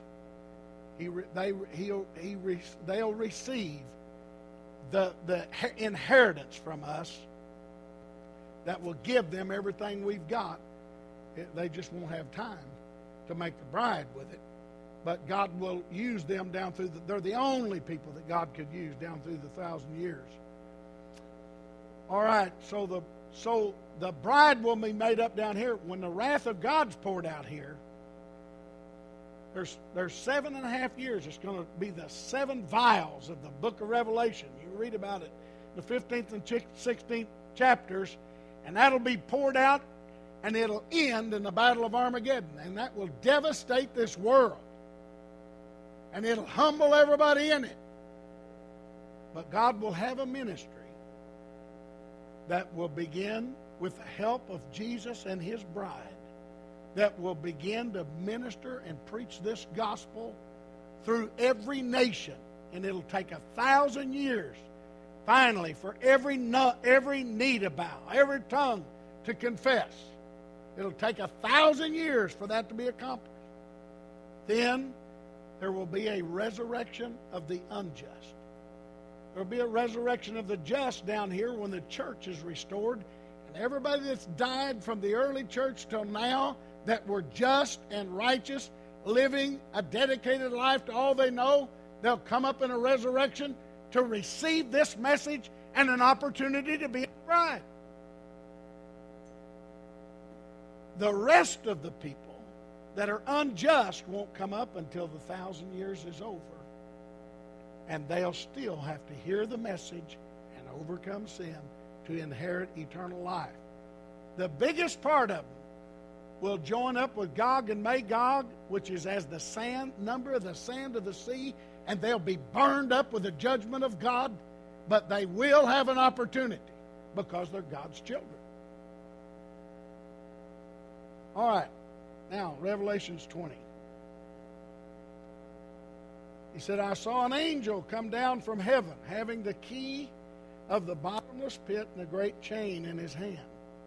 They'll receive the inheritance from us that will give them everything we've got. They just won't have time to make the bride with it. But God will use them down through they're the only people that God could use down through the 1,000 years. All right, so the bride will be made up down here. When the wrath of God's poured out here, there's 7.5 years. It's going to be the 7 vials of the book of Revelation. You read about it, the 15th and 16th chapters, and that'll be poured out, and it'll end in the Battle of Armageddon, and that will devastate this world. And it'll humble everybody in it. But God will have a ministry that will begin with the help of Jesus and his bride, that will begin to minister and preach this gospel through every nation. And it'll take 1,000 years, finally, for every knee to bow, every tongue to confess. It'll take 1,000 years for that to be accomplished. Then there will be a resurrection of the unjust. There will be a resurrection of the just down here when the church is restored. And everybody that's died from the early church till now that were just and righteous, living a dedicated life to all they know, they'll come up in a resurrection to receive this message and an opportunity to be a bride. The rest of the people that are unjust won't come up until the 1,000 years is over. And they'll still have to hear the message and overcome sin to inherit eternal life. The biggest part of them will join up with Gog and Magog, which is as the sand, number of the sand of the sea, and they'll be burned up with the judgment of God, but they will have an opportunity because they're God's children. All right, now Revelations 20. He said, I saw an angel come down from heaven, having the key of the bottomless pit and a great chain in his hand.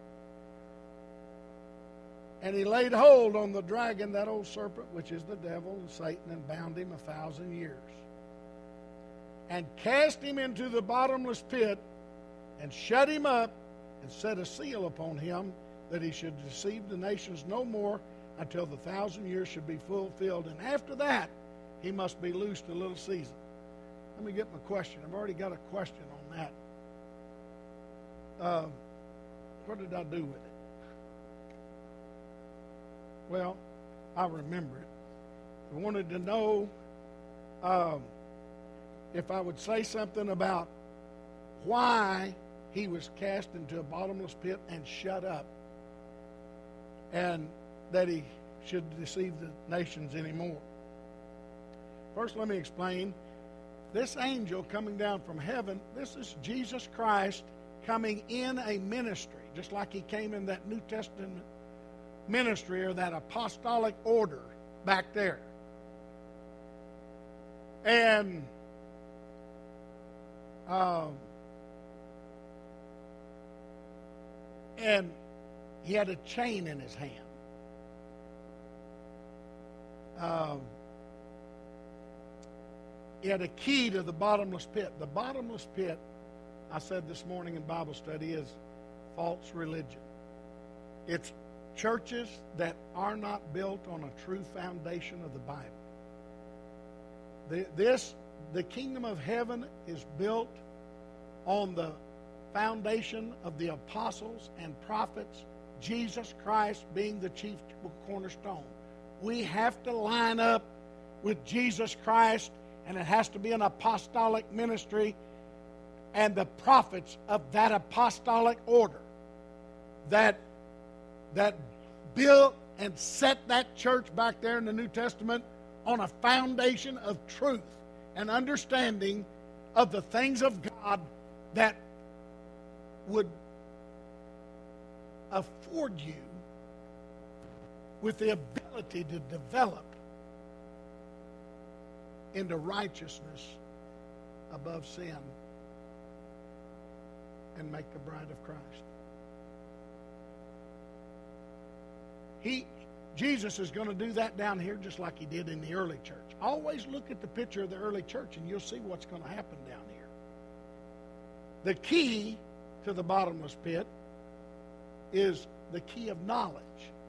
And he laid hold on the dragon, that old serpent, which is the devil and Satan, and bound him 1,000 years. And cast him into the bottomless pit, and shut him up, and set a seal upon him, that he should deceive the nations no more, until the 1,000 years should be fulfilled. And after that, he must be loosed a little season. Let me get my question. I've already got a question on that. What did I do with it? Well, I remember it. I wanted to know if I would say something about why he was cast into a bottomless pit and shut up, and that he should deceive the nations anymore. First, let me explain. This angel coming down from heaven, this is Jesus Christ coming in a ministry, just like he came in that New Testament ministry, or that apostolic order back there. And he had a chain in his hand. He had a key to the bottomless pit. The bottomless pit, I said this morning in Bible study, is false religion. It's churches that are not built on a true foundation of the Bible. The kingdom of heaven is built on the foundation of the apostles and prophets, Jesus Christ being the chief cornerstone. We have to line up with Jesus Christ, and it has to be an apostolic ministry and the prophets of that apostolic order that built and set that church back there in the New Testament on a foundation of truth and understanding of the things of God that would afford you with the ability to develop into righteousness above sin and make the bride of Christ. Jesus is going to do that down here just like he did in the early church. Always look at the picture of the early church and you'll see what's going to happen down here. The key to the bottomless pit is the key of knowledge.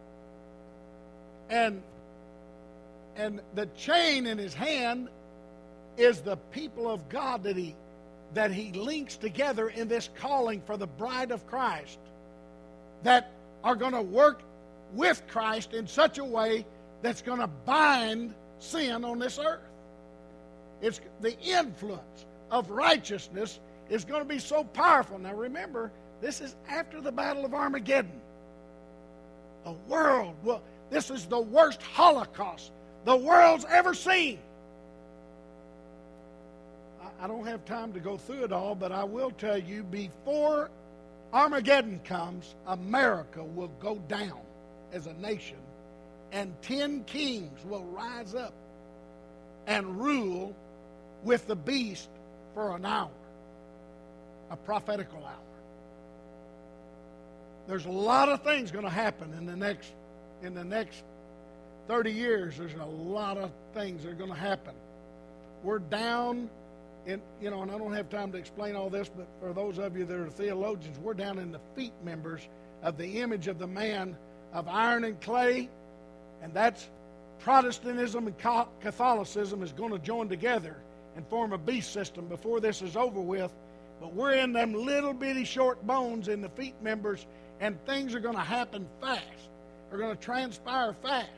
And the chain in his hand is the people of God that he links together in this calling for the bride of Christ, that are going to work with Christ in such a way that's going to bind sin on this earth. It's the influence of righteousness is going to be so powerful. Now remember, this is after the Battle of Armageddon. This is the worst Holocaust the world's ever seen. I don't have time to go through it all, but I will tell you, before Armageddon comes, America will go down as a nation, and 10 kings will rise up and rule with the beast for an hour, a prophetical hour. There's a lot of things going to happen in the next 30 years. There's a lot of things that are going to happen. We're down in, and I don't have time to explain all this, but for those of you that are theologians, we're down in the feet members of the image of the man of iron and clay, and that's Protestantism and Catholicism is going to join together and form a beast system before this is over with. But we're in them little bitty short bones in the feet members, and things are going to happen fast. They're going to transpire fast.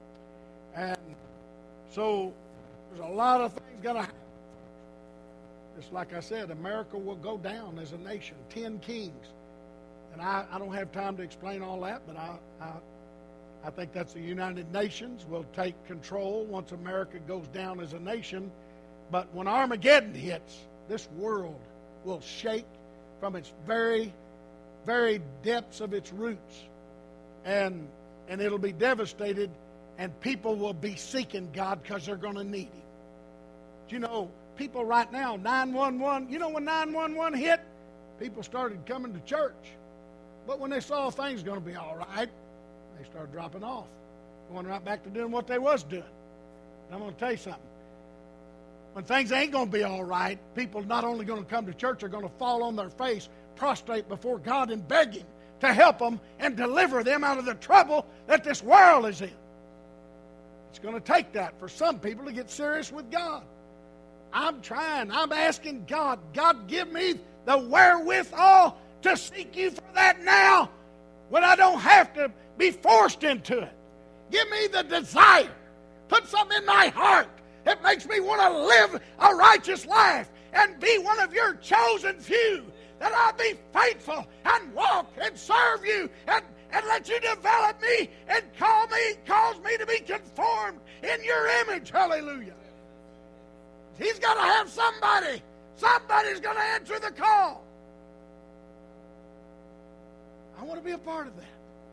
And so there's a lot of things going to happen. Just like I said, America will go down as a nation, 10 kings. And I don't have time to explain all that, but I think that's the United Nations will take control once America goes down as a nation. But when Armageddon hits, this world will shake from its very, very depths of its roots. And it'll be devastated, and people will be seeking God because they're going to need Him. You know, people right now, 911, you know when 911 hit, people started coming to church. But when they saw things going to be all right, they started dropping off, going right back to doing what they was doing. And I'm going to tell you something. When things ain't going to be all right, people not only going to come to church, they're going to fall on their face, prostrate before God and beg Him to help them and deliver them out of the trouble that this world is in. It's going to take that for some people to get serious with God. I'm asking God, God, give me the wherewithal to seek You for that now when I don't have to be forced into it. Give me the desire. Put something in my heart that makes me want to live a righteous life and be one of Your chosen few, that I'll be faithful and walk and serve You and let You develop me and cause me to be conformed in Your image. Hallelujah. He's got to have somebody. Somebody's going to answer the call. I want to be a part of that.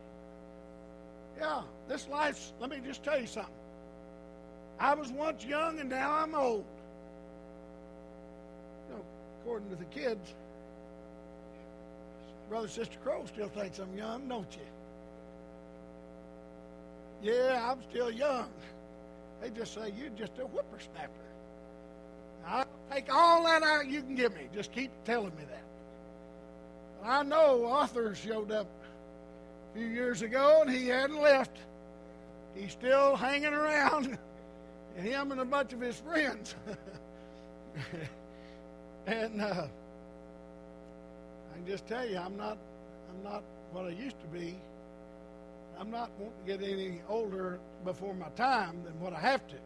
Yeah, this life's, let me just tell you something. I was once young and now I'm old. You know, according to the kids, Brother Sister Crow still thinks I'm young, don't you? Yeah, I'm still young. They just say, you're just a whippersnapper. I'll take all that out you can give me. Just keep telling me that. But I know Arthur showed up a few years ago and he hadn't left. He's still hanging around. Him and a bunch of his friends. And I can just tell you, I'm not what I used to be. I'm not wanting to get any older before my time than what I have to.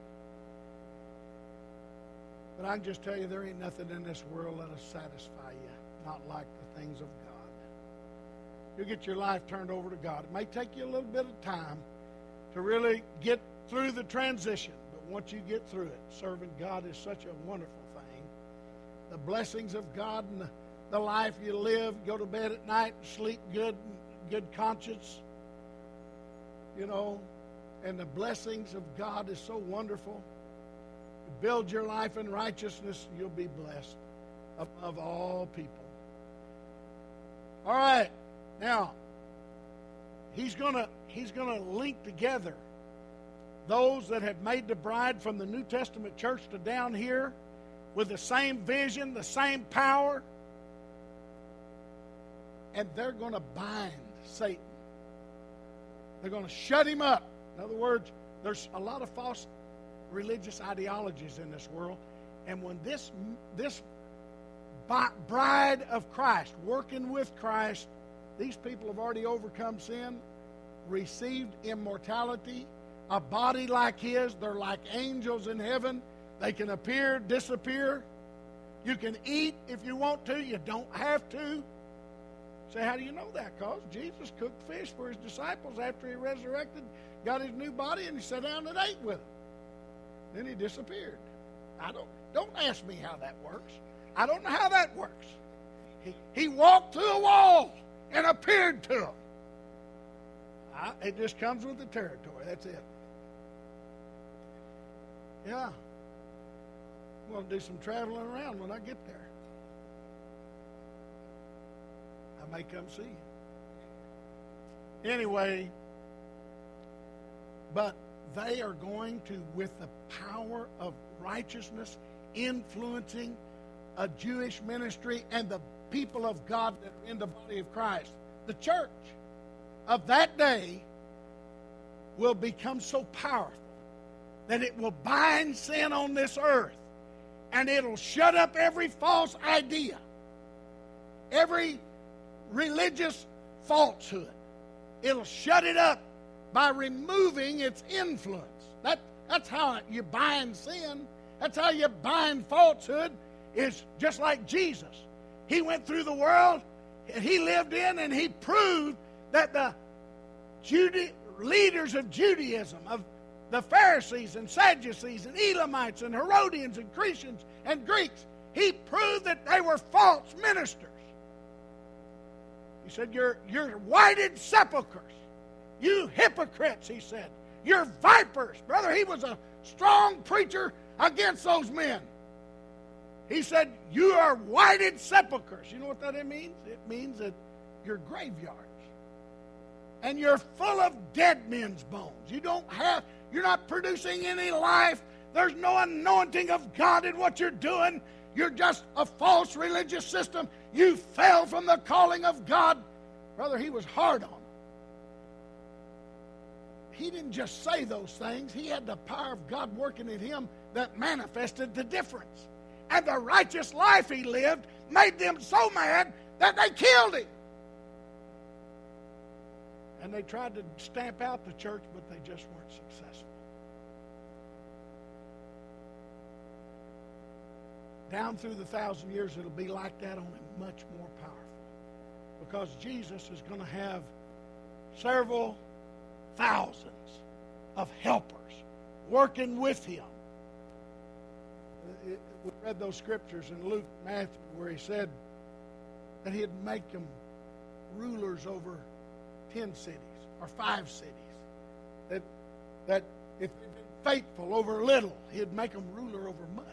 But I can just tell you, there ain't nothing in this world that'll satisfy you, not like the things of God. You'll get your life turned over to God. It may take you a little bit of time to really get through the transition. Once you get through it, serving God is such a wonderful thing. The blessings of God and the life you live, go to bed at night and sleep good conscience, you know, and the blessings of God is so wonderful. You build your life in righteousness, you'll be blessed of all people. All right, now he's gonna link together those that have made the bride from the New Testament church to down here with the same vision, the same power, and they're going to bind Satan. They're going to shut him up. In other words, there's a lot of false religious ideologies in this world, and when this bride of Christ, working with Christ, these people have already overcome sin, received immortality, a body like His. They're like angels in heaven. They can appear, disappear. You can eat if you want to. You don't have to. Say, how do you know that? Because Jesus cooked fish for His disciples after He resurrected, got His new body, and He sat down and ate with them. Then He disappeared. Don't ask me how that works. I don't know how that works. He walked through a wall and appeared to them. It just comes with the territory. That's it. Yeah. I'm going to do some traveling around when I get there. I may come see you. Anyway, but they are going to, with the power of righteousness, influencing a Jewish ministry and the people of God that are in the body of Christ. The church of that day will become so powerful that it will bind sin on this earth, and it'll shut up every false idea, every religious falsehood. It'll shut it up by removing its influence. That's how you bind sin. That's how you bind falsehood. is just like Jesus. He went through the world, and he lived in, and he proved that the leaders of Judaism, of the Pharisees and Sadducees and Elamites and Herodians and Cretians and Greeks, he proved that they were false ministers. He said, you're whited sepulchres. You hypocrites, he said. You're vipers. Brother, he was a strong preacher against those men. He said, you are whited sepulchres. You know what that means? It means that you're graveyards. And you're full of dead men's bones. You're not producing any life. There's no anointing of God in what you're doing. You're just a false religious system. You fell from the calling of God. Brother, he was hard on them. He didn't just say those things. He had the power of God working in him that manifested the difference. And the righteous life he lived made them so mad that they killed him. And they tried to stamp out the church, but they just weren't successful. Down through the 1,000 years, it'll be like that, only much more powerful. Because Jesus is going to have several thousands of helpers working with him. We read those scriptures in Luke, Matthew, where he said that he'd make them rulers over 10 cities or 5 cities. That if they'd been faithful over little, he'd make them ruler over much.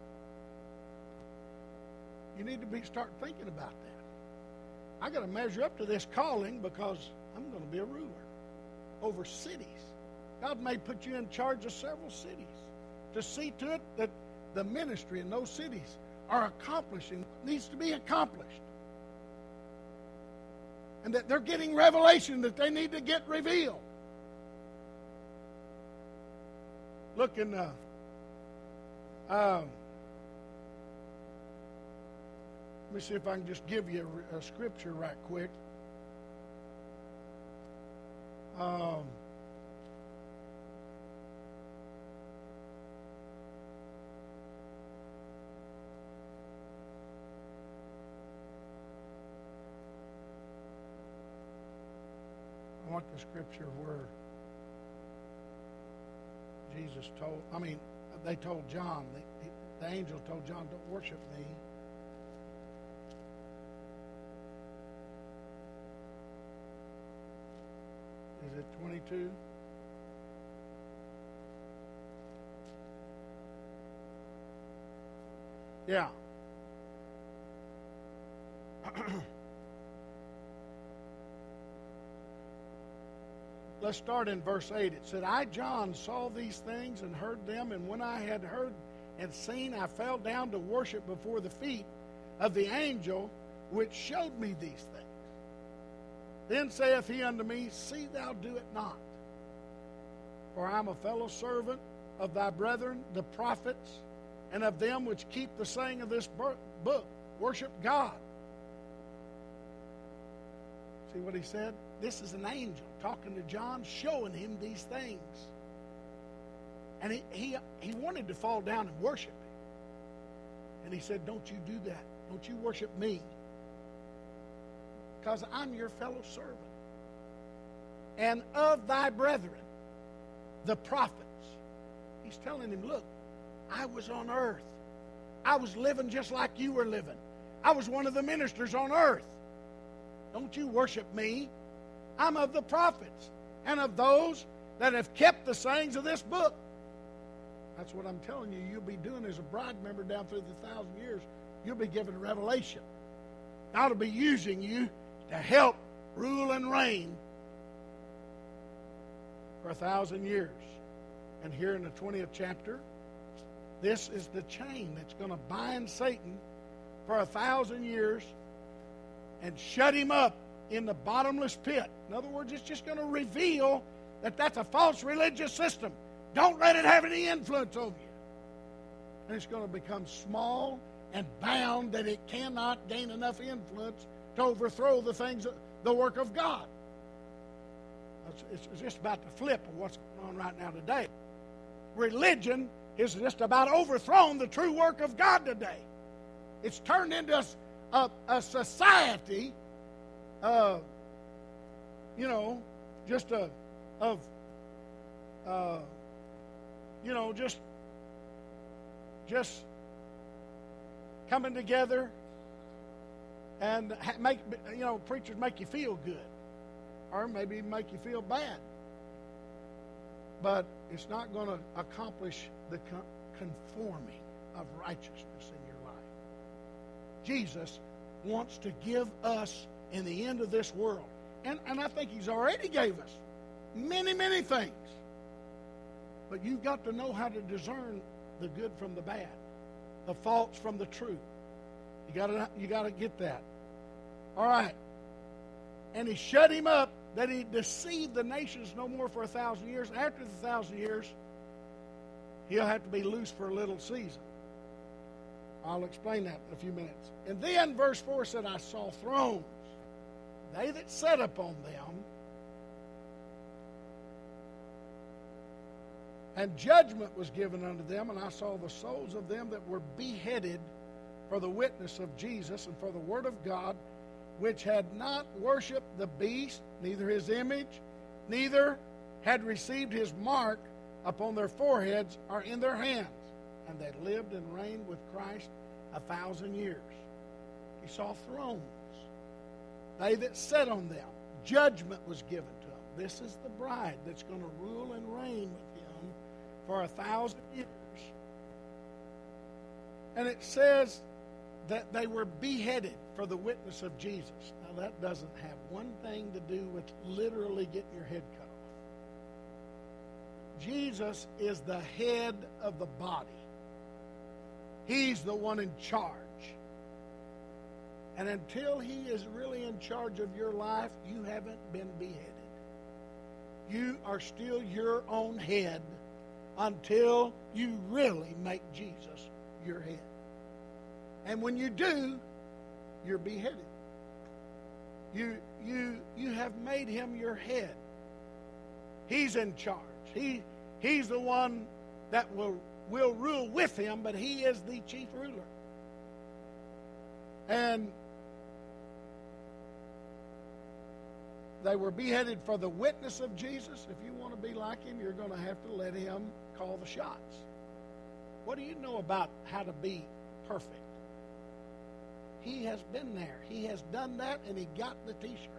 You need to start thinking about that. I got to measure up to this calling because I'm going to be a ruler over cities. God may put you in charge of several cities to see to it that the ministry in those cities are accomplishing what needs to be accomplished. And that they're getting revelation that they need to get revealed. Look in let me see if I can just give you a scripture right quick. I want the scripture where they told John, the angel told John, don't worship me. Is it 22? Yeah. Let's start in verse 8. It said, I, John, saw these things and heard them, and when I had heard and seen, I fell down to worship before the feet of the angel which showed me these things. Then saith he unto me, see thou do it not. For I am a fellow servant of thy brethren, the prophets, and of them which keep the saying of this book. Worship God. See what he said? This is an angel talking to John, showing him these things. And he wanted to fall down and worship him. And he said, don't you do that. Don't you worship me. Because I'm your fellow servant. And of thy brethren, the prophets. He's telling him, look, I was on earth. I was living just like you were living. I was one of the ministers on earth. Don't you worship me. I'm of the prophets and of those that have kept the sayings of this book. That's what I'm telling you. You'll be doing as a bride member down through the 1,000 years. You'll be given revelation. God will be using you to help rule and reign for 1,000 years. And here in the 20th chapter, this is the chain that's going to bind Satan for 1,000 years and shut him up in the bottomless pit. In other words, it's just going to reveal that that's a false religious system. Don't let it have any influence over you. And it's going to become small and bound that it cannot gain enough influence to overthrow the work of God. It's just about the flip of what's going on right now today. Religion is just about overthrowing the true work of God today. It's turned into a society, just just coming together and preachers make you feel good, or maybe make you feel bad. But it's not going to accomplish the conforming of righteousness in your life. Jesus wants to give us, in the end of this world, and I think He's already gave us many, many things. But you've got to know how to discern the good from the bad, the false from the true. You got to get that. All right. And He shut Him up, that He deceived the nations no more for 1,000 years. After the 1,000 years, He'll have to be loose for a little season. I'll explain that in a few minutes. And then verse 4 said, I saw thrones, they that sat upon them, and judgment was given unto them, and I saw the souls of them that were beheaded for the witness of Jesus and for the word of God, which had not worshipped the beast, neither his image, neither had received his mark upon their foreheads or in their hands, and they lived and reigned with Christ 1,000 years. He saw thrones, they that sat on them. Judgment was given to them. This is the bride that's going to rule and reign with Him for 1,000 years. And it says that they were beheaded for the witness of Jesus. Now that doesn't have one thing to do with literally getting your head cut off. Jesus is the head of the body. He's the one in charge. And until He is really in charge of your life, you haven't been beheaded. You are still your own head until you really make Jesus your head. And when you do, you're beheaded. You have made Him your head. He's in charge. He's the one that will rule with Him, but He is the chief ruler. And they were beheaded for the witness of Jesus. If you want to be like Him, you're going to have to let Him call the shots. What do you know about how to be perfect? He has been there. He has done that, and He got the t-shirt.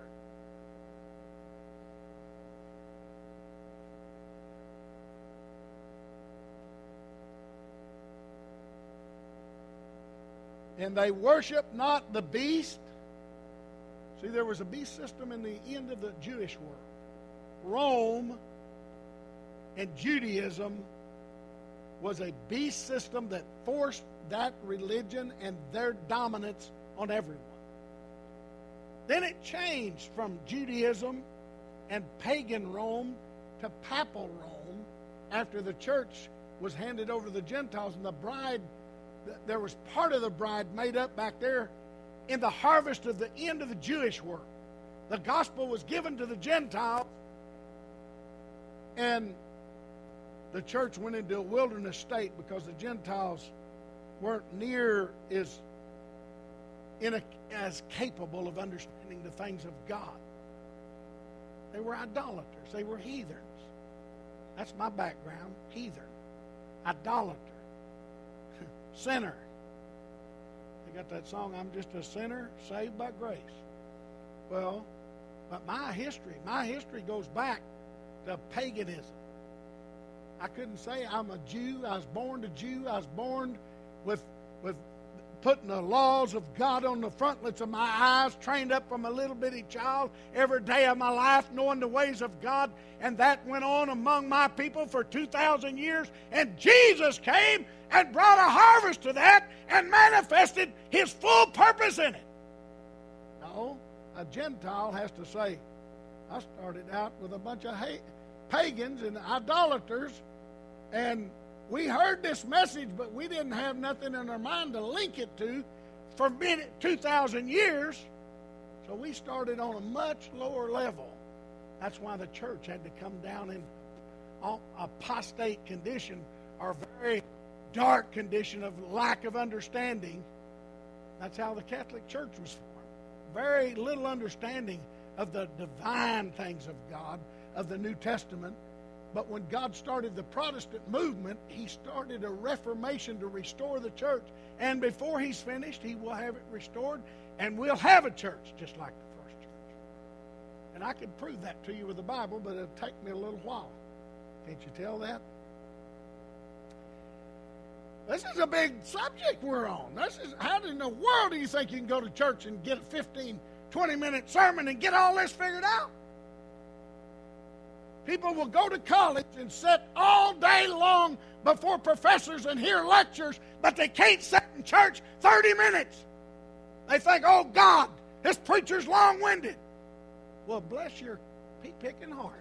And they worship not the beast. See, there was a beast system in the end of the Jewish world. Rome and Judaism was a beast system that forced that religion and their dominance on everyone. Then it changed from Judaism and pagan Rome to papal Rome after the church was handed over to the Gentiles, and the bride, there was part of the bride made up back there in the harvest of the end of the Jewish work. The gospel was given to the Gentiles, and the church went into a wilderness state because the Gentiles weren't near as capable of understanding the things of God. They were idolaters. They were heathens. That's my background, heathen, idolater, sinner. They got that song, I'm just a sinner saved by grace. Well, but my history goes back to paganism. I couldn't say I'm a Jew. I was born a Jew. I was born with putting the laws of God on the frontlets of my eyes, trained up from a little bitty child every day of my life, knowing the ways of God. And that went on among my people for 2,000 years. And Jesus came and brought a harvest to that and manifested His full purpose in it. No, a Gentile has to say, I started out with a bunch of pagans and idolaters, and we heard this message, but we didn't have nothing in our mind to link it to for 2,000 years. So we started on a much lower level. That's why the church had to come down in apostate condition, or very dark condition of lack of understanding, That's how the Catholic Church was formed. Very little understanding of the divine things of God, of the New Testament. But when God started the Protestant movement, He started a reformation to restore the church. And before He's finished, He will have it restored, and we'll have a church just like the first church. And I could prove that to you with the Bible, but it'll take me a little while. Can't you tell that? This is a big subject we're on. How in the world do you think you can go to church and get a 15, 20-minute sermon and get all this figured out? People will go to college and sit all day long before professors and hear lectures, but they can't sit in church 30 minutes. They think, oh, God, this preacher's long-winded. Well, bless your pea-picking heart.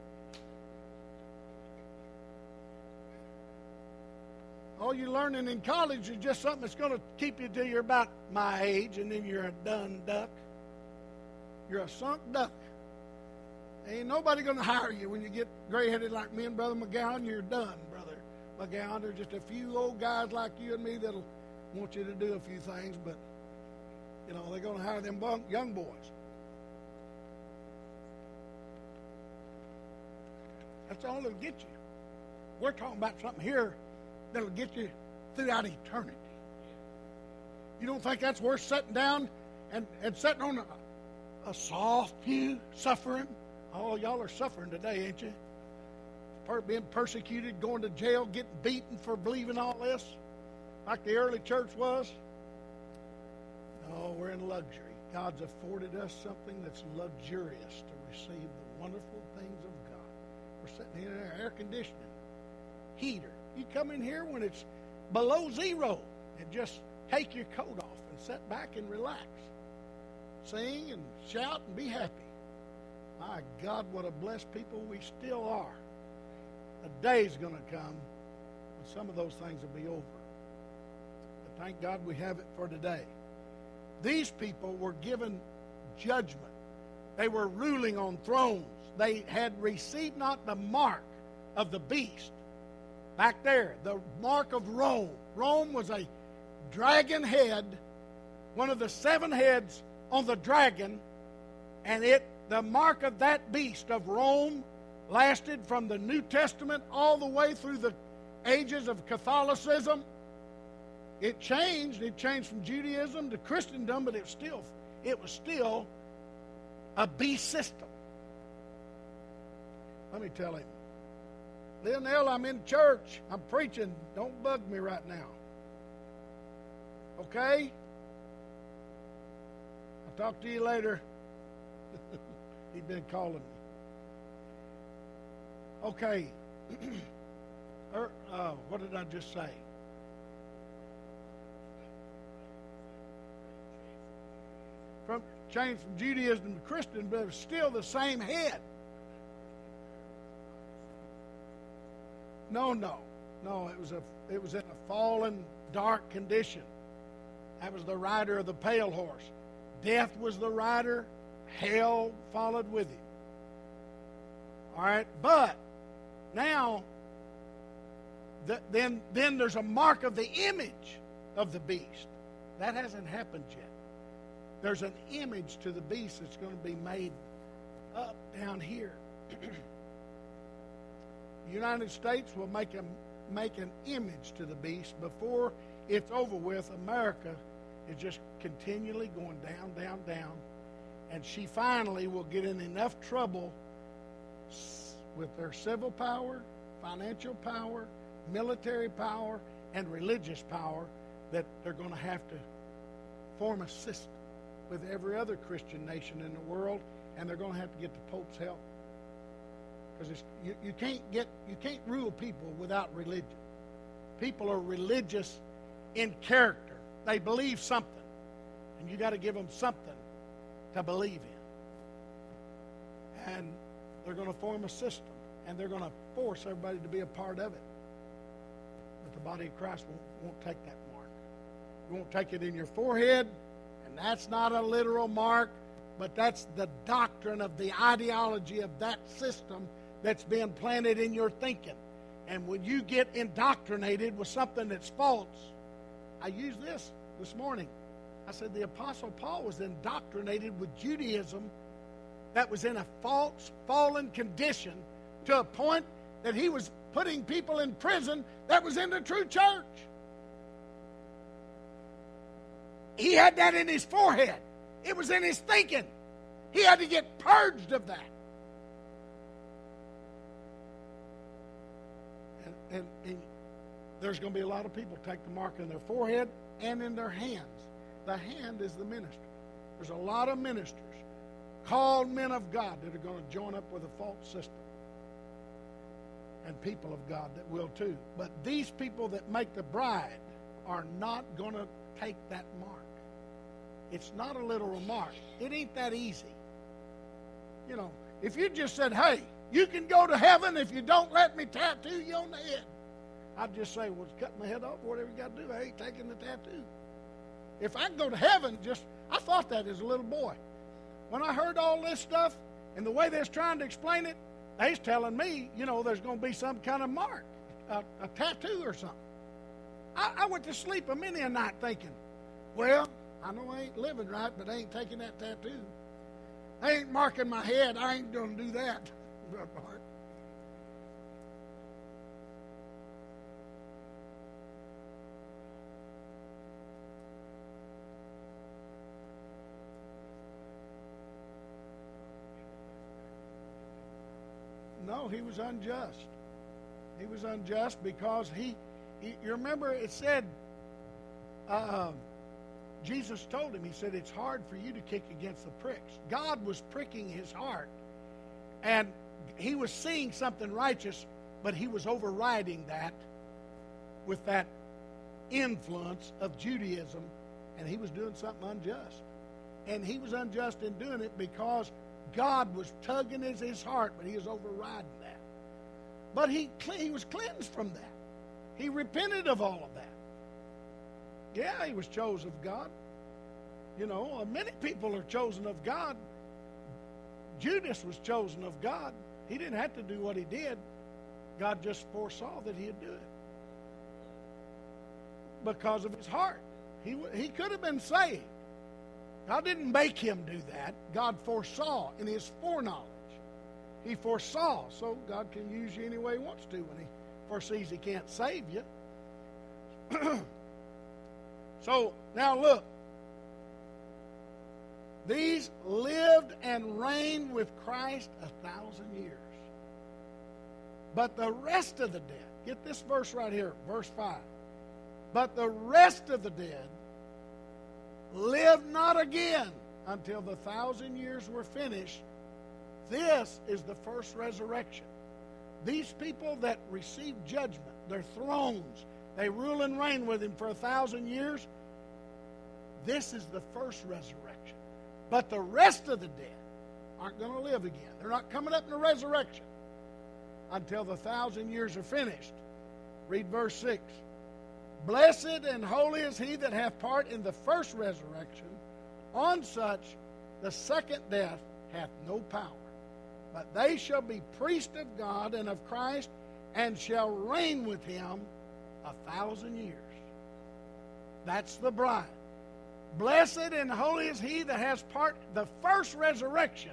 All you're learning in college is just something that's going to keep you till you're about my age, and then you're a done duck. You're a sunk duck. Ain't nobody going to hire you when you get gray-headed like me and Brother McGowan. You're done, Brother McGowan. There's just a few old guys like you and me that'll want you to do a few things, but, you know, they're going to hire them young boys. That's all it'll get you. We're talking about something here that'll get you throughout eternity. You don't think that's worth sitting down and sitting on a soft pew suffering? Oh, y'all are suffering today, ain't you? Being persecuted, going to jail, getting beaten for believing all this, like the early church was. No, we're in luxury. God's afforded us something that's luxurious to receive the wonderful things of God. We're sitting here in our air conditioning, heater. You come in here when it's below zero and just take your coat off and sit back and relax. Sing and shout and be happy. My God, what a blessed people we still are. A day's going to come when some of those things will be over. But thank God we have it for today. These people were given judgment. They were ruling on thrones. They had received not the mark of the beast. Back there, the mark of Rome. Rome was a dragon head, one of the 7 heads on the dragon, and the mark of that beast of Rome lasted from the New Testament all the way through the ages of Catholicism. It changed. It changed from Judaism to Christendom, but it was still a beast system. Let me tell him, Lionel, I'm in church. I'm preaching. Don't bug me right now. Okay? I'll talk to you later. He's been calling me. Okay. What did I just say? Changed from Judaism to Christian, but it was still the same head. No. It was in a fallen, dark condition. That was the rider of the pale horse. Death was the rider. Hell followed with him. All right, but now, then there's a mark of the image of the beast. That hasn't happened yet. There's an image to the beast that's going to be made up down here. The United States will make an image to the beast. Before it's over with, America is just continually going down. And she finally will get in enough trouble with their civil power, financial power, military power, and religious power that they're going to have to form a system with every other Christian nation in the world, and they're going to have to get the Pope's help. Because you can't rule people without religion. People are religious in character. They believe something, and you got to give them something to believe in. And they're going to form a system, and they're going to force everybody to be a part of it. But the body of Christ won't take that mark. You won't take it in your forehead, and that's not a literal mark, but that's the doctrine of the ideology of that system that's being planted in your thinking. And when you get indoctrinated with something that's false, I used this morning. I said, the Apostle Paul was indoctrinated with Judaism that was in a false, fallen condition to a point that he was putting people in prison that was in the true church. He had that in his forehead. It was in his thinking. He had to get purged of that. And there's going to be a lot of people take the mark in their forehead and in their hands. The hand is the ministry. There's a lot of ministers, called men of God, that are going to join up with a false system. And people of God that will too. But these people that make the bride are not going to take that mark. It's not a literal mark. It ain't that easy. You know, if you just said, hey, you can go to heaven if you don't let me tattoo you on the head, I'd just say, well, cut my head off, whatever you got to do. I ain't taking the tattoo. If I can go to heaven, I thought that as a little boy. When I heard all this stuff and the way they're trying to explain it, they's telling me, you know, there's going to be some kind of mark, a tattoo or something. I went to sleep a many a night thinking, well, I know I ain't living right, but I ain't taking that tattoo. I ain't marking my head. I ain't going to do that. No, he was unjust. He was unjust because you remember it said, Jesus told him, he said, it's hard for you to kick against the pricks. God was pricking his heart. And he was seeing something righteous, but he was overriding that with that influence of Judaism. And he was doing something unjust. And he was unjust in doing it because God was tugging at his heart, but he was overriding that. But he was cleansed from that. He repented of all of that. Yeah, he was chosen of God. You know, many people are chosen of God. Judas was chosen of God. He didn't have to do what he did. God just foresaw that he'd do it. Because of his heart. He could have been saved. God didn't make him do that. God foresaw in his foreknowledge. He foresaw. So God can use you any way he wants to when he foresees he can't save you. So, now look. These lived and reigned with Christ 1,000 years. But the rest of the dead, get this verse right here, verse 5. But the rest of the dead lived not again until the 1,000 years were finished. This is the first resurrection. These people that receive judgment, their thrones, they rule and reign with him for 1,000 years. This is the first resurrection. But the rest of the dead aren't going to live again. They're not coming up in the resurrection until the 1,000 years are finished. Read verse 6. Blessed and holy is he that hath part in the first resurrection. On such the second death hath no power. But they shall be priests of God and of Christ, and shall reign with him 1,000 years. That's the bride. Blessed and holy is he that has part. The first resurrection,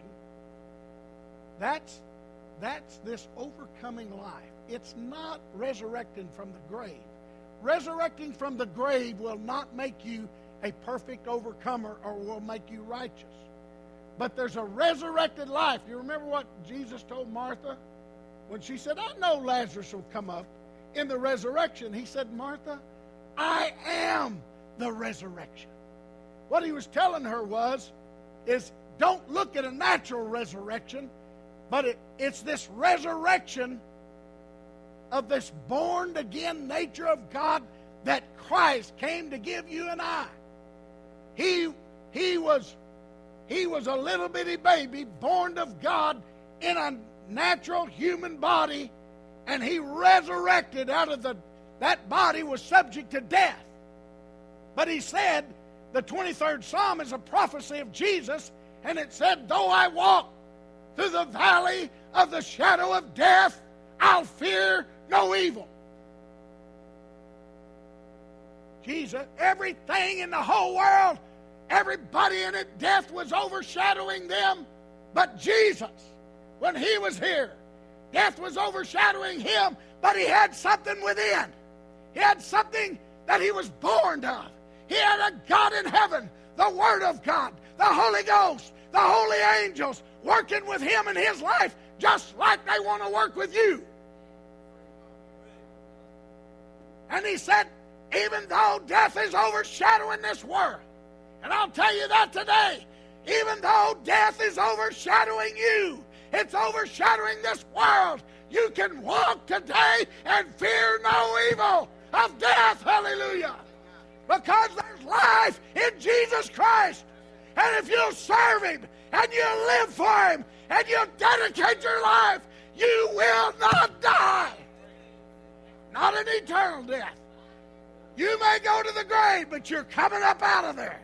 that's this overcoming life. It's not resurrecting from the grave. Resurrecting from the grave will not make you a perfect overcomer or will make you righteous. But there's a resurrected life. You remember what Jesus told Martha? When she said, I know Lazarus will come up in the resurrection. He said, Martha, I am the resurrection. What he was telling her is don't look at a natural resurrection, but it's this resurrection of this born-again nature of God that Christ came to give you and I. He was a little bitty baby born of God in a natural human body, and he resurrected out of that body was subject to death. But he said, the 23rd Psalm is a prophecy of Jesus, and it said, though I walk through the valley of the shadow of death, I'll fear no evil. Jesus, everything in the whole world Everybody in it, death was overshadowing them. But Jesus, when he was here, death was overshadowing him, but he had something within. He had something that he was born of. He had a God in heaven, the Word of God, the Holy Ghost, the holy angels working with him in his life just like they want to work with you. And he said, even though death is overshadowing this world, and I'll tell you that today, even though death is overshadowing you, it's overshadowing this world, you can walk today and fear no evil of death. Hallelujah. Because there's life in Jesus Christ. And if you'll serve him and you live for him and you dedicate your life, you will not die. Not an eternal death. You may go to the grave, but you're coming up out of there.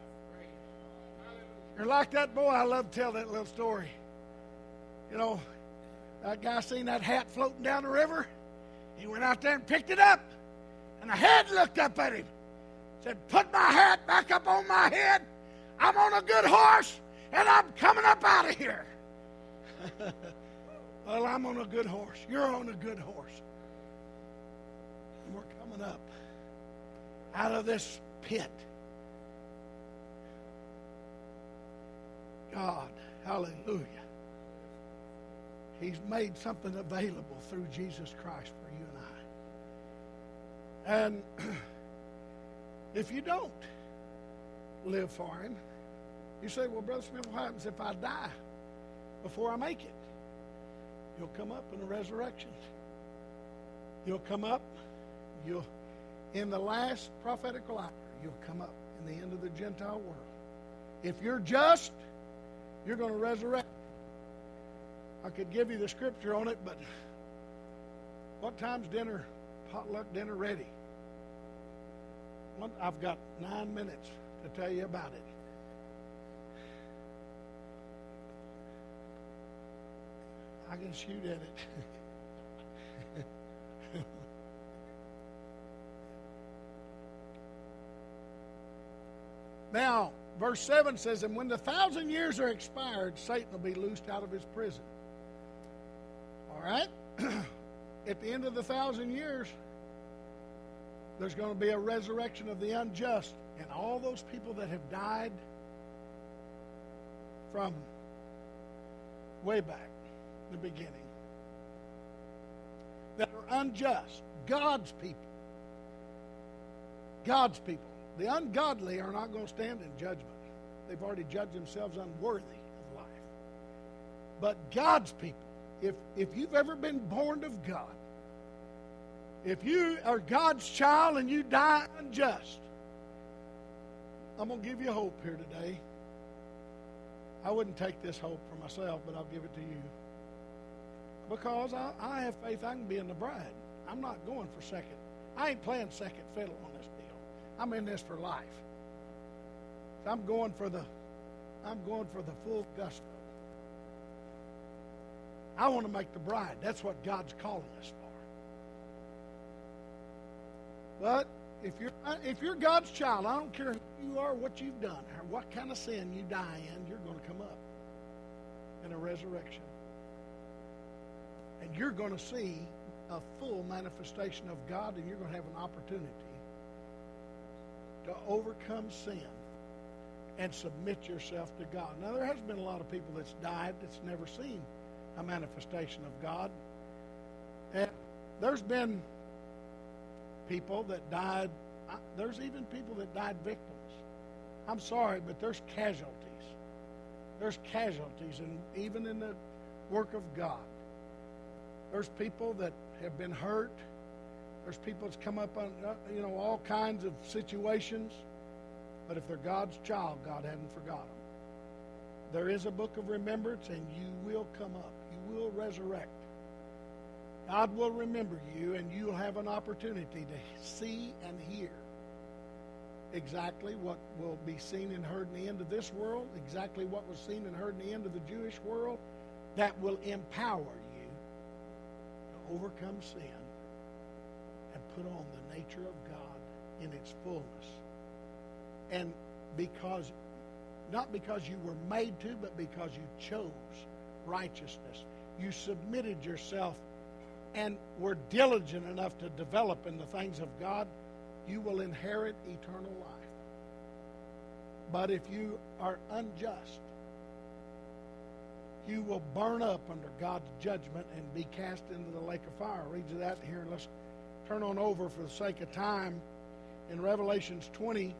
You're like that boy. I love to tell that little story. You know, that guy seen that hat floating down the river. He went out there and picked it up. And the head looked up at him. Said, put my hat back up on my head. I'm on a good horse, and I'm coming up out of here. Well, I'm on a good horse. You're on a good horse. And we're coming up out of this pit. God, hallelujah. He's made something available through Jesus Christ for you and I. And if you don't live for him, you say, well, Brother Smith, what happens if I die before I make it? You'll come up in the resurrection. You'll come up, in the last prophetical hour, you'll come up in the end of the Gentile world. If you're just, you're going to resurrect. I could give you the scripture on it, but what time's dinner, potluck dinner ready? I've got 9 minutes to tell you about it. I can shoot at it. Now, verse 7 says, and when the 1,000 years are expired, Satan will be loosed out of his prison. All right? At the end of the 1,000 years, there's going to be a resurrection of the unjust. And all those people that have died from way back, the beginning, that are unjust, God's people. God's people. The ungodly are not going to stand in judgment. They've already judged themselves unworthy of life. But God's people, if you've ever been born of God, if you are God's child and you die unjust, I'm going to give you hope here today. I wouldn't take this hope for myself, but I'll give it to you. Because I have faith I can be in the bride. I'm not going for second. I ain't playing second fiddle on this deal. I'm in this for life. I'm going for the full gusto. I want to make the bride. That's what God's calling us for. But if you're God's child, I don't care who you are, what you've done, or what kind of sin you die in, you're going to come up in a resurrection. And you're going to see a full manifestation of God, and you're going to have an opportunity to overcome sin and submit yourself to God. Now, there has been a lot of people that's died that's never seen a manifestation of God. And there's been people that died. There's even people that died victims. I'm sorry, but there's casualties. There's casualties, even in the work of God. There's people that have been hurt. There's people that's come up on, all kinds of situations. But if they're God's child, God hasn't forgot them. There is a book of remembrance, and you will come up. You will resurrect. God will remember you, and you'll have an opportunity to see and hear exactly what will be seen and heard in the end of this world, exactly what was seen and heard in the end of the Jewish world, that will empower you to overcome sin and put on the nature of God in its fullness. And not because you were made to, but because you chose righteousness. You submitted yourself and were diligent enough to develop in the things of God. You will inherit eternal life. But if you are unjust, you will burn up under God's judgment and be cast into the lake of fire. I'll read you that here. Let's turn on over for the sake of time. In Revelations 20,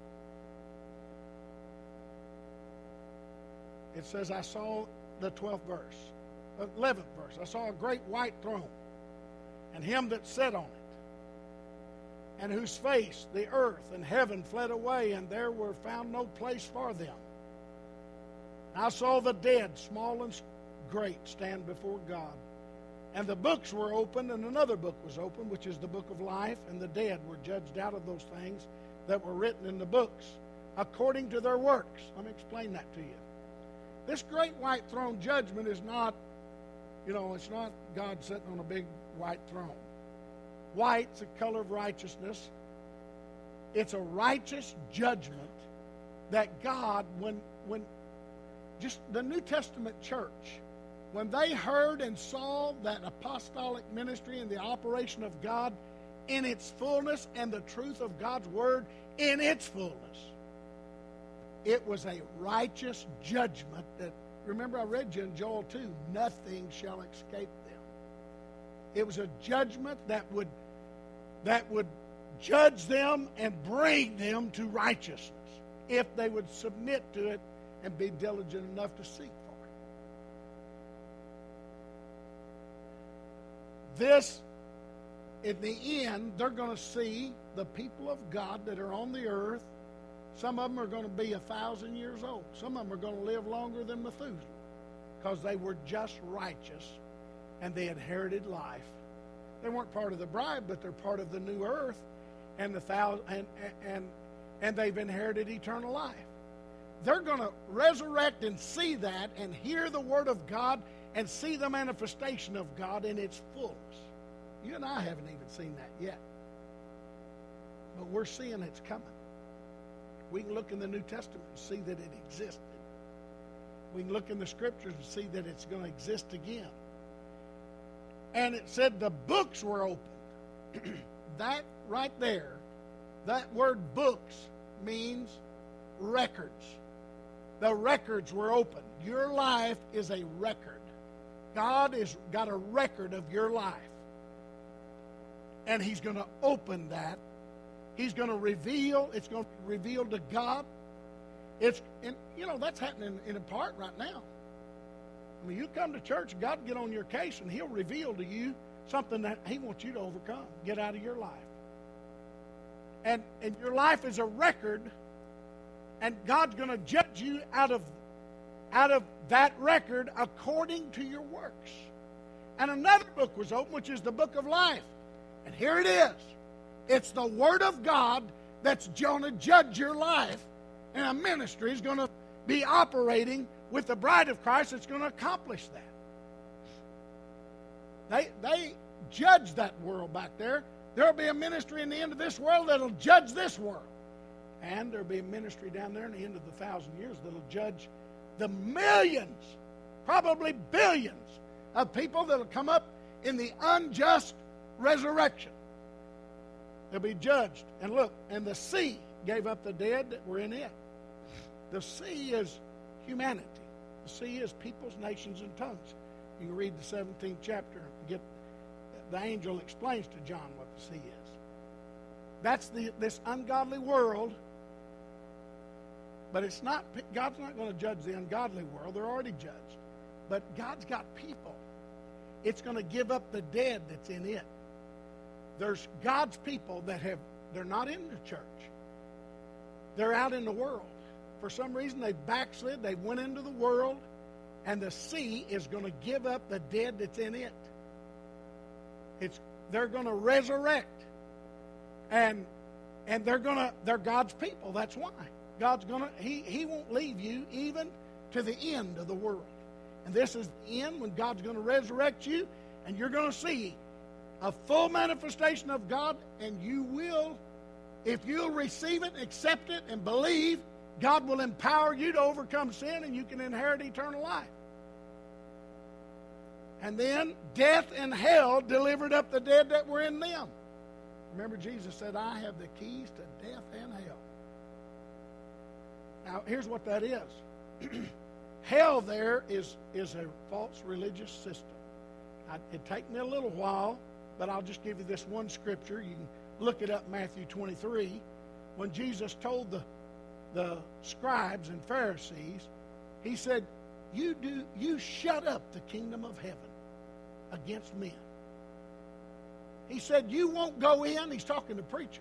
it says, I saw the 11th verse. I saw a great white throne, and him that sat on it, and whose face the earth and heaven fled away, and there were found no place for them. I saw the dead, small and great, stand before God. And the books were opened, and another book was opened, which is the book of life, and the dead were judged out of those things that were written in the books, according to their works. Let me explain that to you. This great white throne judgment is not, it's not God sitting on a big white throne. White's the color of righteousness. It's a righteous judgment that God, when just the New Testament church, when they heard and saw that apostolic ministry and the operation of God in its fullness and the truth of God's word in its fullness, it was a righteous judgment that, remember I read you in Joel 2, nothing shall escape them. It was a judgment that would judge them and bring them to righteousness if they would submit to it and be diligent enough to seek for it. This, in the end, they're going to see the people of God that are on the earth. Some of them are going to be 1,000 years old. Some of them are going to live longer than Methuselah because they were just righteous and they inherited life. They weren't part of the bride, but they're part of the new earth and and they've inherited eternal life. They're going to resurrect and see that and hear the word of God and see the manifestation of God in its fullness. You and I haven't even seen that yet. But we're seeing it's coming. We can look in the New Testament and see that it existed. We can look in the Scriptures and see that it's going to exist again. And it said the books were opened. That right there, that word books means records. The records were opened. Your life is a record. God has got a record of your life. And He's going to open that. He's going to reveal. It's going to be revealed to God. That's happening in a part right now. I mean, you come to church, God will get on your case, and He'll reveal to you something that He wants you to overcome, get out of your life. And your life is a record, and God's going to judge you out of that record according to your works. And another book was opened, which is the book of life. And here it is. It's the Word of God that's going to judge your life, and a ministry is going to be operating with the bride of Christ that's going to accomplish that. They judge that world back there. There'll be a ministry in the end of this world that'll judge this world. And there'll be a ministry down there in the end of the 1,000 years that'll judge the millions, probably billions of people that'll come up in the unjust resurrection. They'll be judged. And look, and the sea gave up the dead that were in it. The sea is humanity. The sea is peoples, nations, and tongues. You can read the 17th chapter and get the angel explains to John what the sea is. That's this ungodly world. But it's not. God's not going to judge the ungodly world. They're already judged. But God's got people. It's going to give up the dead that's in it. There's God's people they're not in the church. They're out in the world. For some reason, they backslid. They went into the world, and the sea is going to give up the dead that's in it. They're going to resurrect, and they're God's people. That's why God's going to. He won't leave you even to the end of the world. And this is the end when God's going to resurrect you, and you're going to see a full manifestation of God, and you will, if you'll receive it, accept it, and believe, God will empower you to overcome sin, and you can inherit eternal life. And then death and hell delivered up the dead that were in them. Remember, Jesus said, I have the keys to death and hell. Now, here's what that is. Hell there is a false religious system. It'd take me a little while, but I'll just give you this one scripture. You can look it up, Matthew 23. When Jesus told the scribes and Pharisees, he said, you shut up the kingdom of heaven against men. He said, you won't go in. He's talking to preachers.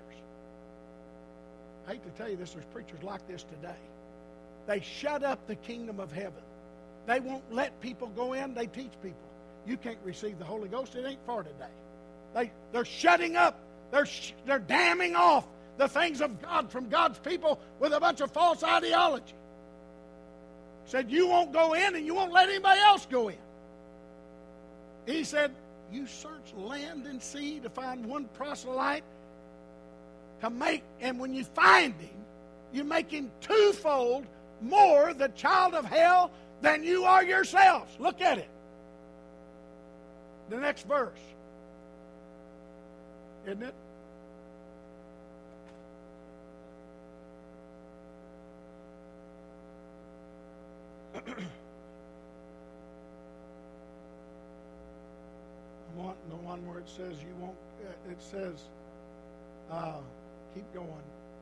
I hate to tell you this, there's preachers like this today. They shut up the kingdom of heaven. They won't let people go in. They teach people, you can't receive the Holy Ghost. It ain't for today. They're shutting up. They're damming off the things of God from God's people with a bunch of false ideology. Said, you won't go in and you won't let anybody else go in. He said, you search land and sea to find one proselyte to make, and when you find him, you make him twofold more the child of hell than you are yourselves. Look at it. The next verse. Isn't it? The one where it says you won't, it says, keep going.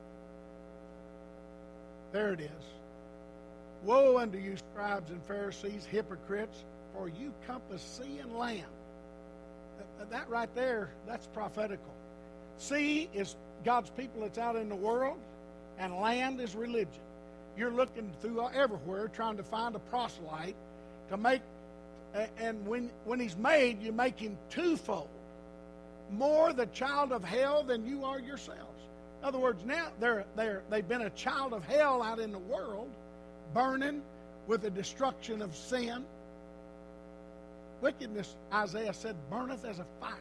There it is. Woe unto you, scribes and Pharisees, hypocrites, for you compass sea and land. That right there, that's prophetical. Sea is God's people that's out in the world, and land is religion. You're looking through everywhere trying to find a proselyte to make, and when he's made, you make him twofold. More the child of hell than you are yourselves. In other words, now they've been a child of hell out in the world, burning with the destruction of sin. Wickedness, Isaiah said, burneth as a fire.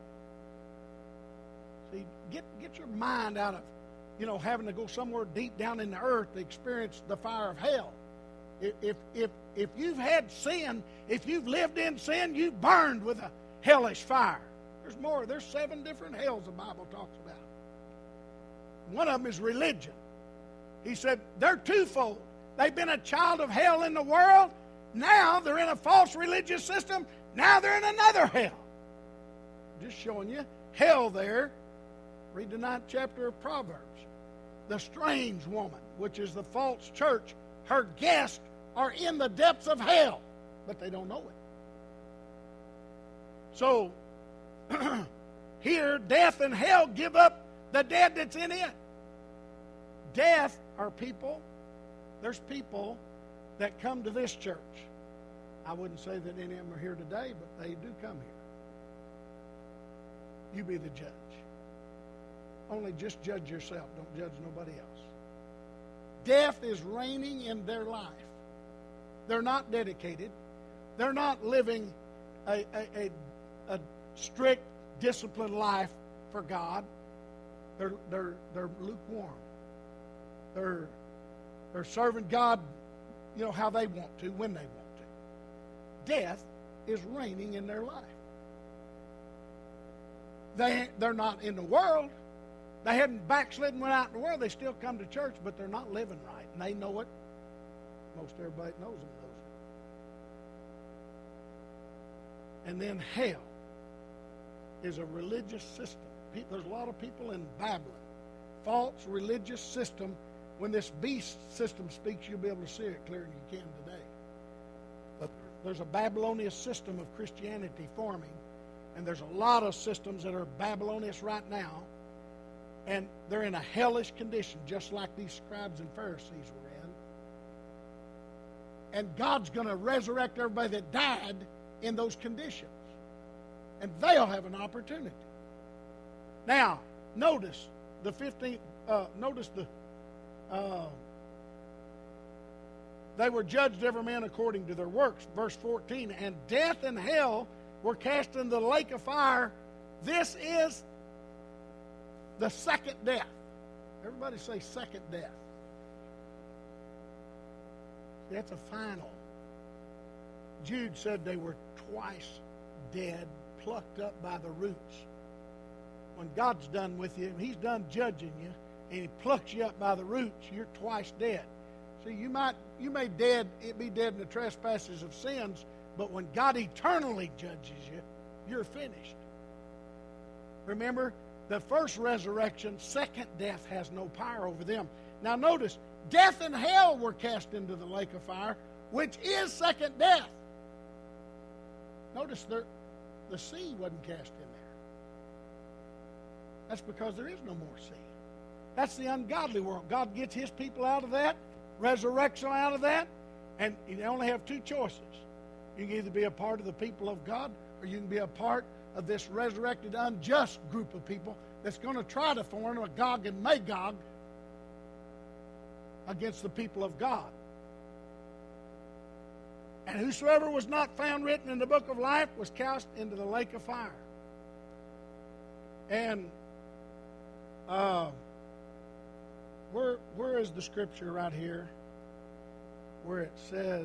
See, get your mind out of, having to go somewhere deep down in the earth to experience the fire of hell. If you've had sin, if you've lived in sin, you've burned with a hellish fire. There's more. There's 7 different hells the Bible talks about. One of them is religion. He said they're twofold. They've been a child of hell in the world. Now they're in a false religious system. Now they're in another hell. Just showing you hell there. Read the 9th chapter of Proverbs. The strange woman, which is the false church, her guests are in the depths of hell, but they don't know it. So, here, death and hell give up the dead that's in it. Death are people. There's people that come to this church. I wouldn't say that any of them are here today, but they do come here. You be the judge. Only just judge yourself. Don't judge nobody else. Death is reigning in their life. They're not dedicated. They're not living a strict, disciplined life for God. They're lukewarm. They're serving God, how they want to, when they want to. Death is reigning in their life. They're not in the world. They hadn't backslidden, went out in the world. They still come to church, but they're not living right. And they know it. Most everybody knows them. And then hell is a religious system. There's a lot of people in Babylon. False religious system. When this beast system speaks, you'll be able to see it clearer than you can today. But there's a Babylonian system of Christianity forming. And there's a lot of systems that are Babylonian right now. And they're in a hellish condition, just like these scribes and Pharisees were in. And God's going to resurrect everybody that died in those conditions. And they'll have an opportunity. Now, notice the 15th, they were judged every man according to their works. Verse 14, and death and hell were cast into the lake of fire. This is the second death. Everybody say second death. That's a final. Jude said they were twice dead, plucked up by the roots. When God's done with you, He's done judging you, and He plucks you up by the roots, you're twice dead. See, you may be dead in the trespasses of sins, but when God eternally judges you, you're finished. Remember, the first resurrection, second death has no power over them. Now notice, death and hell were cast into the lake of fire, which is second death. Notice the sea wasn't cast in there. That's because there is no more sea. That's the ungodly world. God gets His people out of that, resurrects them out of that, and you only have two choices. You can either be a part of the people of God, or you can be a part of this resurrected, unjust group of people that's going to try to form a Gog and Magog against the people of God. And whosoever was not found written in the book of life was cast into the lake of fire. And where is the scripture right here where it says,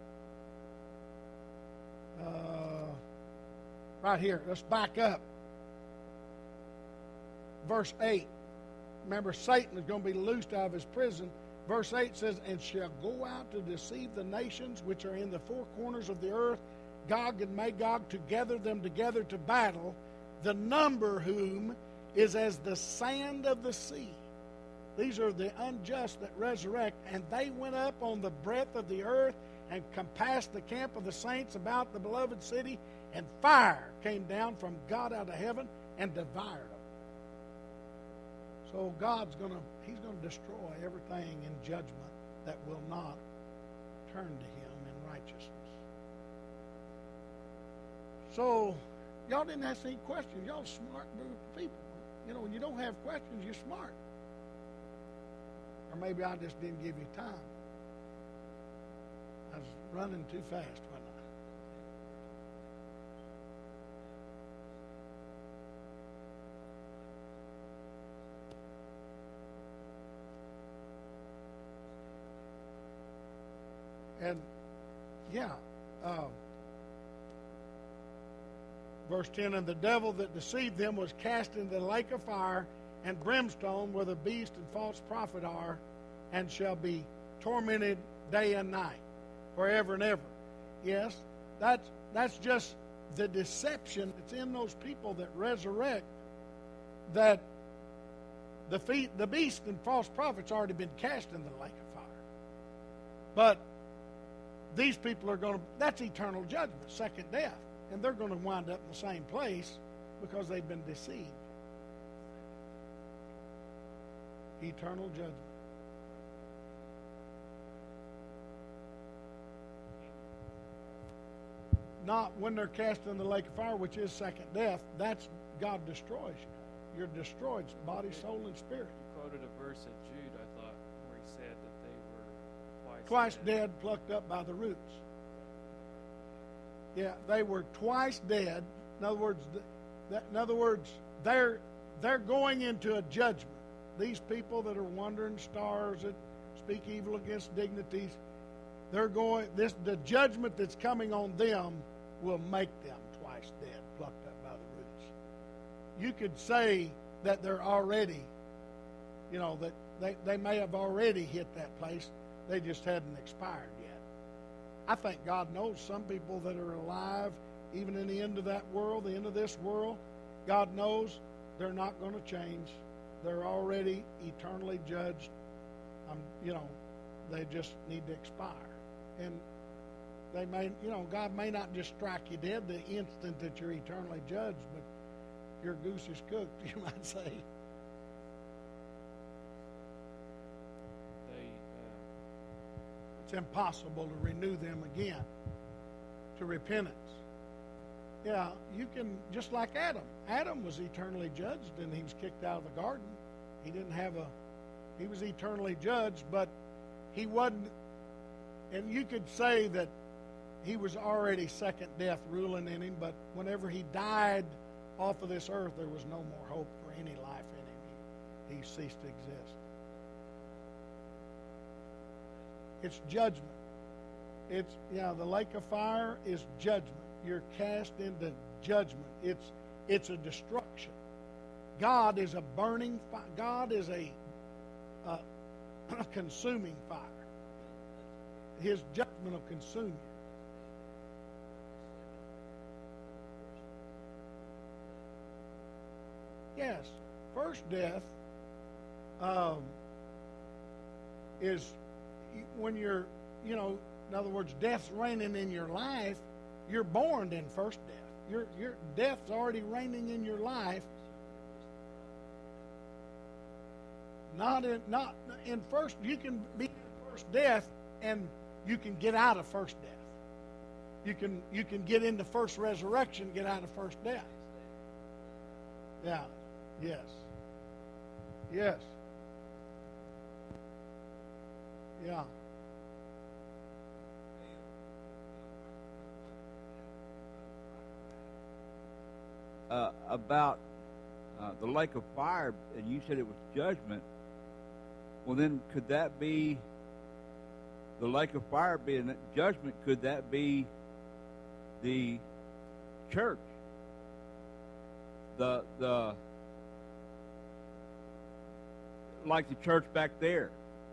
right here, let's back up. Verse 8. Remember, Satan is going to be loosed out of his prison. Verse 8 says, and shall go out to deceive the nations which are in the four corners of the earth, Gog and Magog, to gather them together to battle, the number whom is as the sand of the sea. These are the unjust that resurrect, and they went up on the breadth of the earth and compassed the camp of the saints about the beloved city, and fire came down from God out of heaven and devoured them. So He's going to destroy everything in judgment that will not turn to Him in righteousness. So, y'all didn't ask any questions. Y'all smart group of people. You know, when you don't have questions, you're smart. Or maybe I just didn't give you time. I was running too fast, wasn't I? And, verse 10, and the devil that deceived them was cast into the lake of fire and brimstone, where the beast and false prophet are, and shall be tormented day and night, forever and ever. Yes, that's just the deception that's in those people that resurrect, that the beast and false prophet's already been cast into the lake of fire. But these people are going to, that's eternal judgment, second death. And they're going to wind up in the same place because they've been deceived. Eternal judgment. Not when they're cast in the lake of fire, which is second death. That's God destroys you. You're destroyed, body, soul, and spirit. You quoted a verse of Jude, I thought, where he said that they were twice dead, plucked up by the roots. Yeah, they were twice dead. In other words, they're going into a judgment. These people that are wandering stars, that speak evil against dignities, the judgment that's coming on them will make them twice dead, plucked up by the roots. You could say that they're already, that they may have already hit that place. They just hadn't expired yet. I think God knows some people that are alive, even in the end of that world, the end of this world, God knows they're not going to change. They're already eternally judged. They just need to expire. And they may, God may not just strike you dead the instant that you're eternally judged, but your goose is cooked, you might say. It's impossible to renew them again to repentance. Yeah, you can, just like Adam. Adam was eternally judged and he was kicked out of the garden. He was eternally judged, but he wasn't, and you could say that he was already second death ruling in him, but whenever he died off of this earth, there was no more hope for any life in him. He ceased to exist. It's judgment. The lake of fire is judgment. You're cast into judgment. It's a destruction. God is a burning fire. God is a consuming fire. His judgment will consume you. Yes, first death is when you're, in other words, death's reigning in your life. You're born in first death. Your death's already reigning in your life. Not in first. You can be in first death, and you can get out of first death. You can get into first resurrection, get out of first death. Yeah. Yes. Yes. Yeah. About the lake of fire, and you said it was judgment. Well, then, could that be the lake of fire being judgment? Could that be the church? The like the church back there.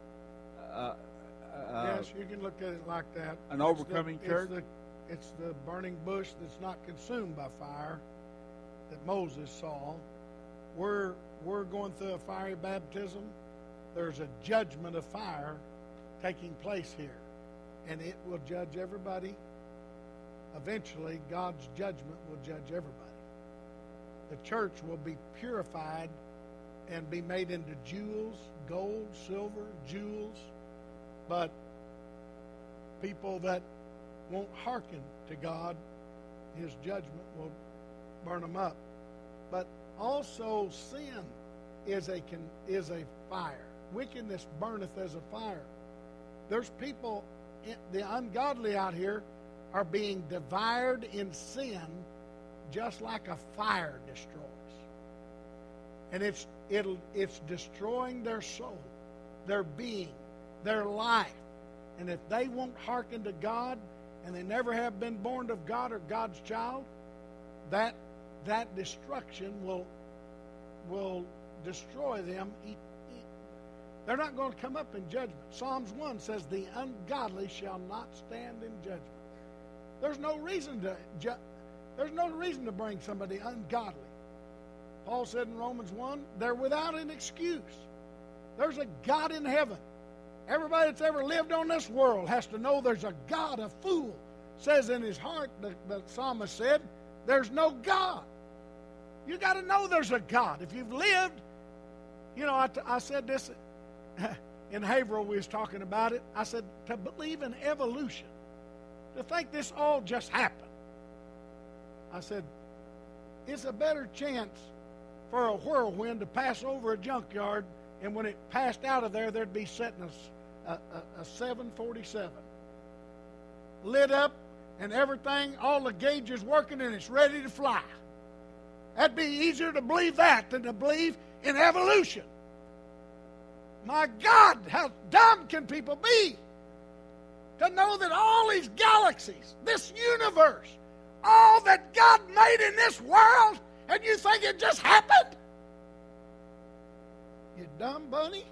Yes, you can look at it like that. An overcoming church? It's the burning bush that's not consumed by fire that Moses saw. We're going through a fiery baptism. There's a judgment of fire taking place here, and it will judge everybody. Eventually, God's judgment will judge everybody. The church will be purified and be made into jewels, gold, silver, jewels. But people that won't hearken to God, His judgment will burn them up. But also sin is a fire. Wickedness burneth as a fire. There's people, the ungodly out here are being devoured in sin just like a fire destroys. And it's destroying their soul, their being, their life. And if they won't hearken to God, and they never have been born of God or God's child, that destruction will destroy them. They're not going to come up in judgment. Psalms 1 says, "The ungodly shall not stand in judgment." There's no reason to bring somebody ungodly. Paul said in Romans 1, they're without an excuse. There's a God in heaven. Everybody that's ever lived on this world has to know there's a God. A fool says in his heart, the psalmist said, there's no God. You got to know there's a God. If you've lived, I said this in Haverhill, we was talking about it. I said, to believe in evolution, to think this all just happened. I said, it's a better chance for a whirlwind to pass over a junkyard, and when it passed out of there, there'd be sitting a 747. Lit up, and everything, all the gauges working, and it's ready to fly. That'd be easier to believe that than to believe in evolution. My God, how dumb can people be to know that all these galaxies, this universe, all that God made in this world, and you think it just happened? You dumb bunny.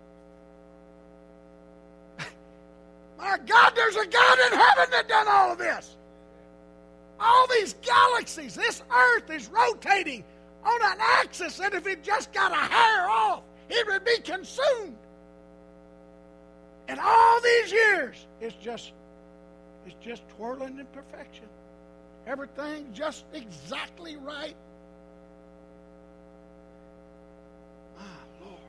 My God, there's a God in heaven that done all of this. All these galaxies, this earth is rotating on an axis, and if it just got a hair off, it would be consumed. And all these years, it's just twirling in perfection. Everything just exactly right. My Lord.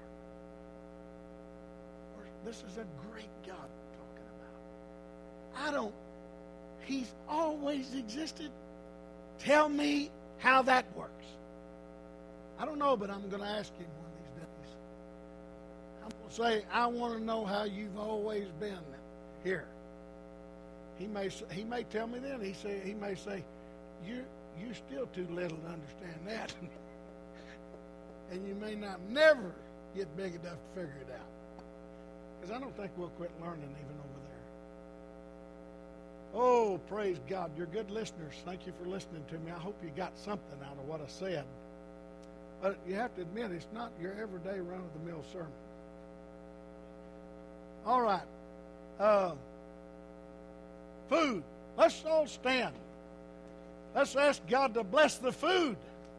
This is a great God we're talking about. He's always existed. Tell me how that works. I don't know, but I'm going to ask him one of these days. I'm going to say, I want to know how you've always been here. He may tell me then. He may say, you're still too little to understand that. And you may not never get big enough to figure it out. Because I don't think we'll quit learning even over Oh, praise God. You're good listeners. Thank you for listening to me. I hope you got something out of what I said. But you have to admit, it's not your everyday run-of-the-mill sermon. All right. Food. Let's all stand. Let's ask God to bless the food.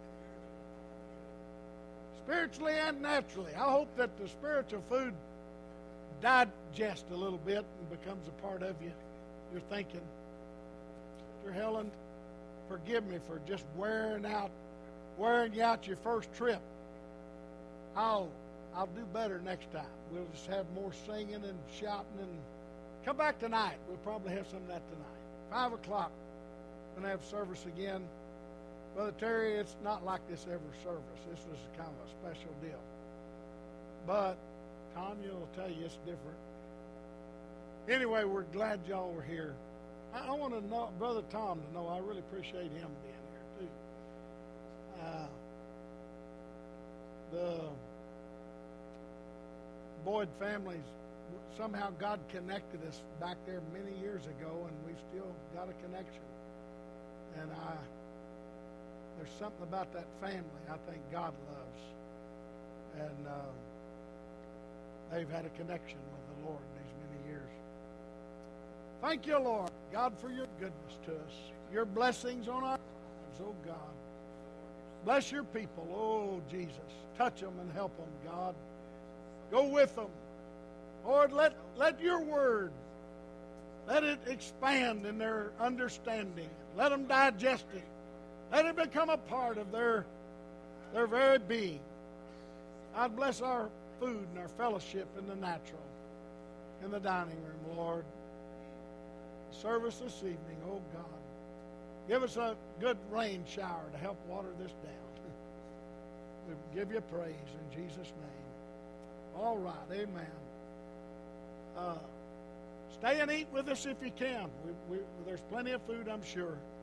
Spiritually and naturally. I hope that the spiritual food digests a little bit and becomes a part of you. You're thinking. Sister Helen, forgive me for just wearing you out your first trip. I'll do better next time. We'll just have more singing and shouting, and come back tonight. We'll probably have some of that tonight. 5 o'clock, we're going to have service again. Brother Terry, it's not like this every service. This was kind of a special deal. But Tanya will tell you it's different. Anyway, we're glad y'all were here. I want to know, Brother Tom, to know I really appreciate him being here too. The Boyd families, somehow God connected us back there many years ago, and we've still got a connection. And there's something about that family I think God loves. And they've had a connection with the Lord these many years. Thank you, Lord, God, for your goodness to us. Your blessings on our lives, oh God. Bless your people, oh Jesus. Touch them and help them, God. Go with them. Lord, let your word, let it expand in their understanding. Let them digest it. Let it become a part of their very being. God bless our food and our fellowship in the natural, in the dining room, Lord. Service this evening, oh God. Give us a good rain shower to help water this down. We give you praise in Jesus' name. All right, amen. Stay and eat with us if you can. There's plenty of food, I'm sure.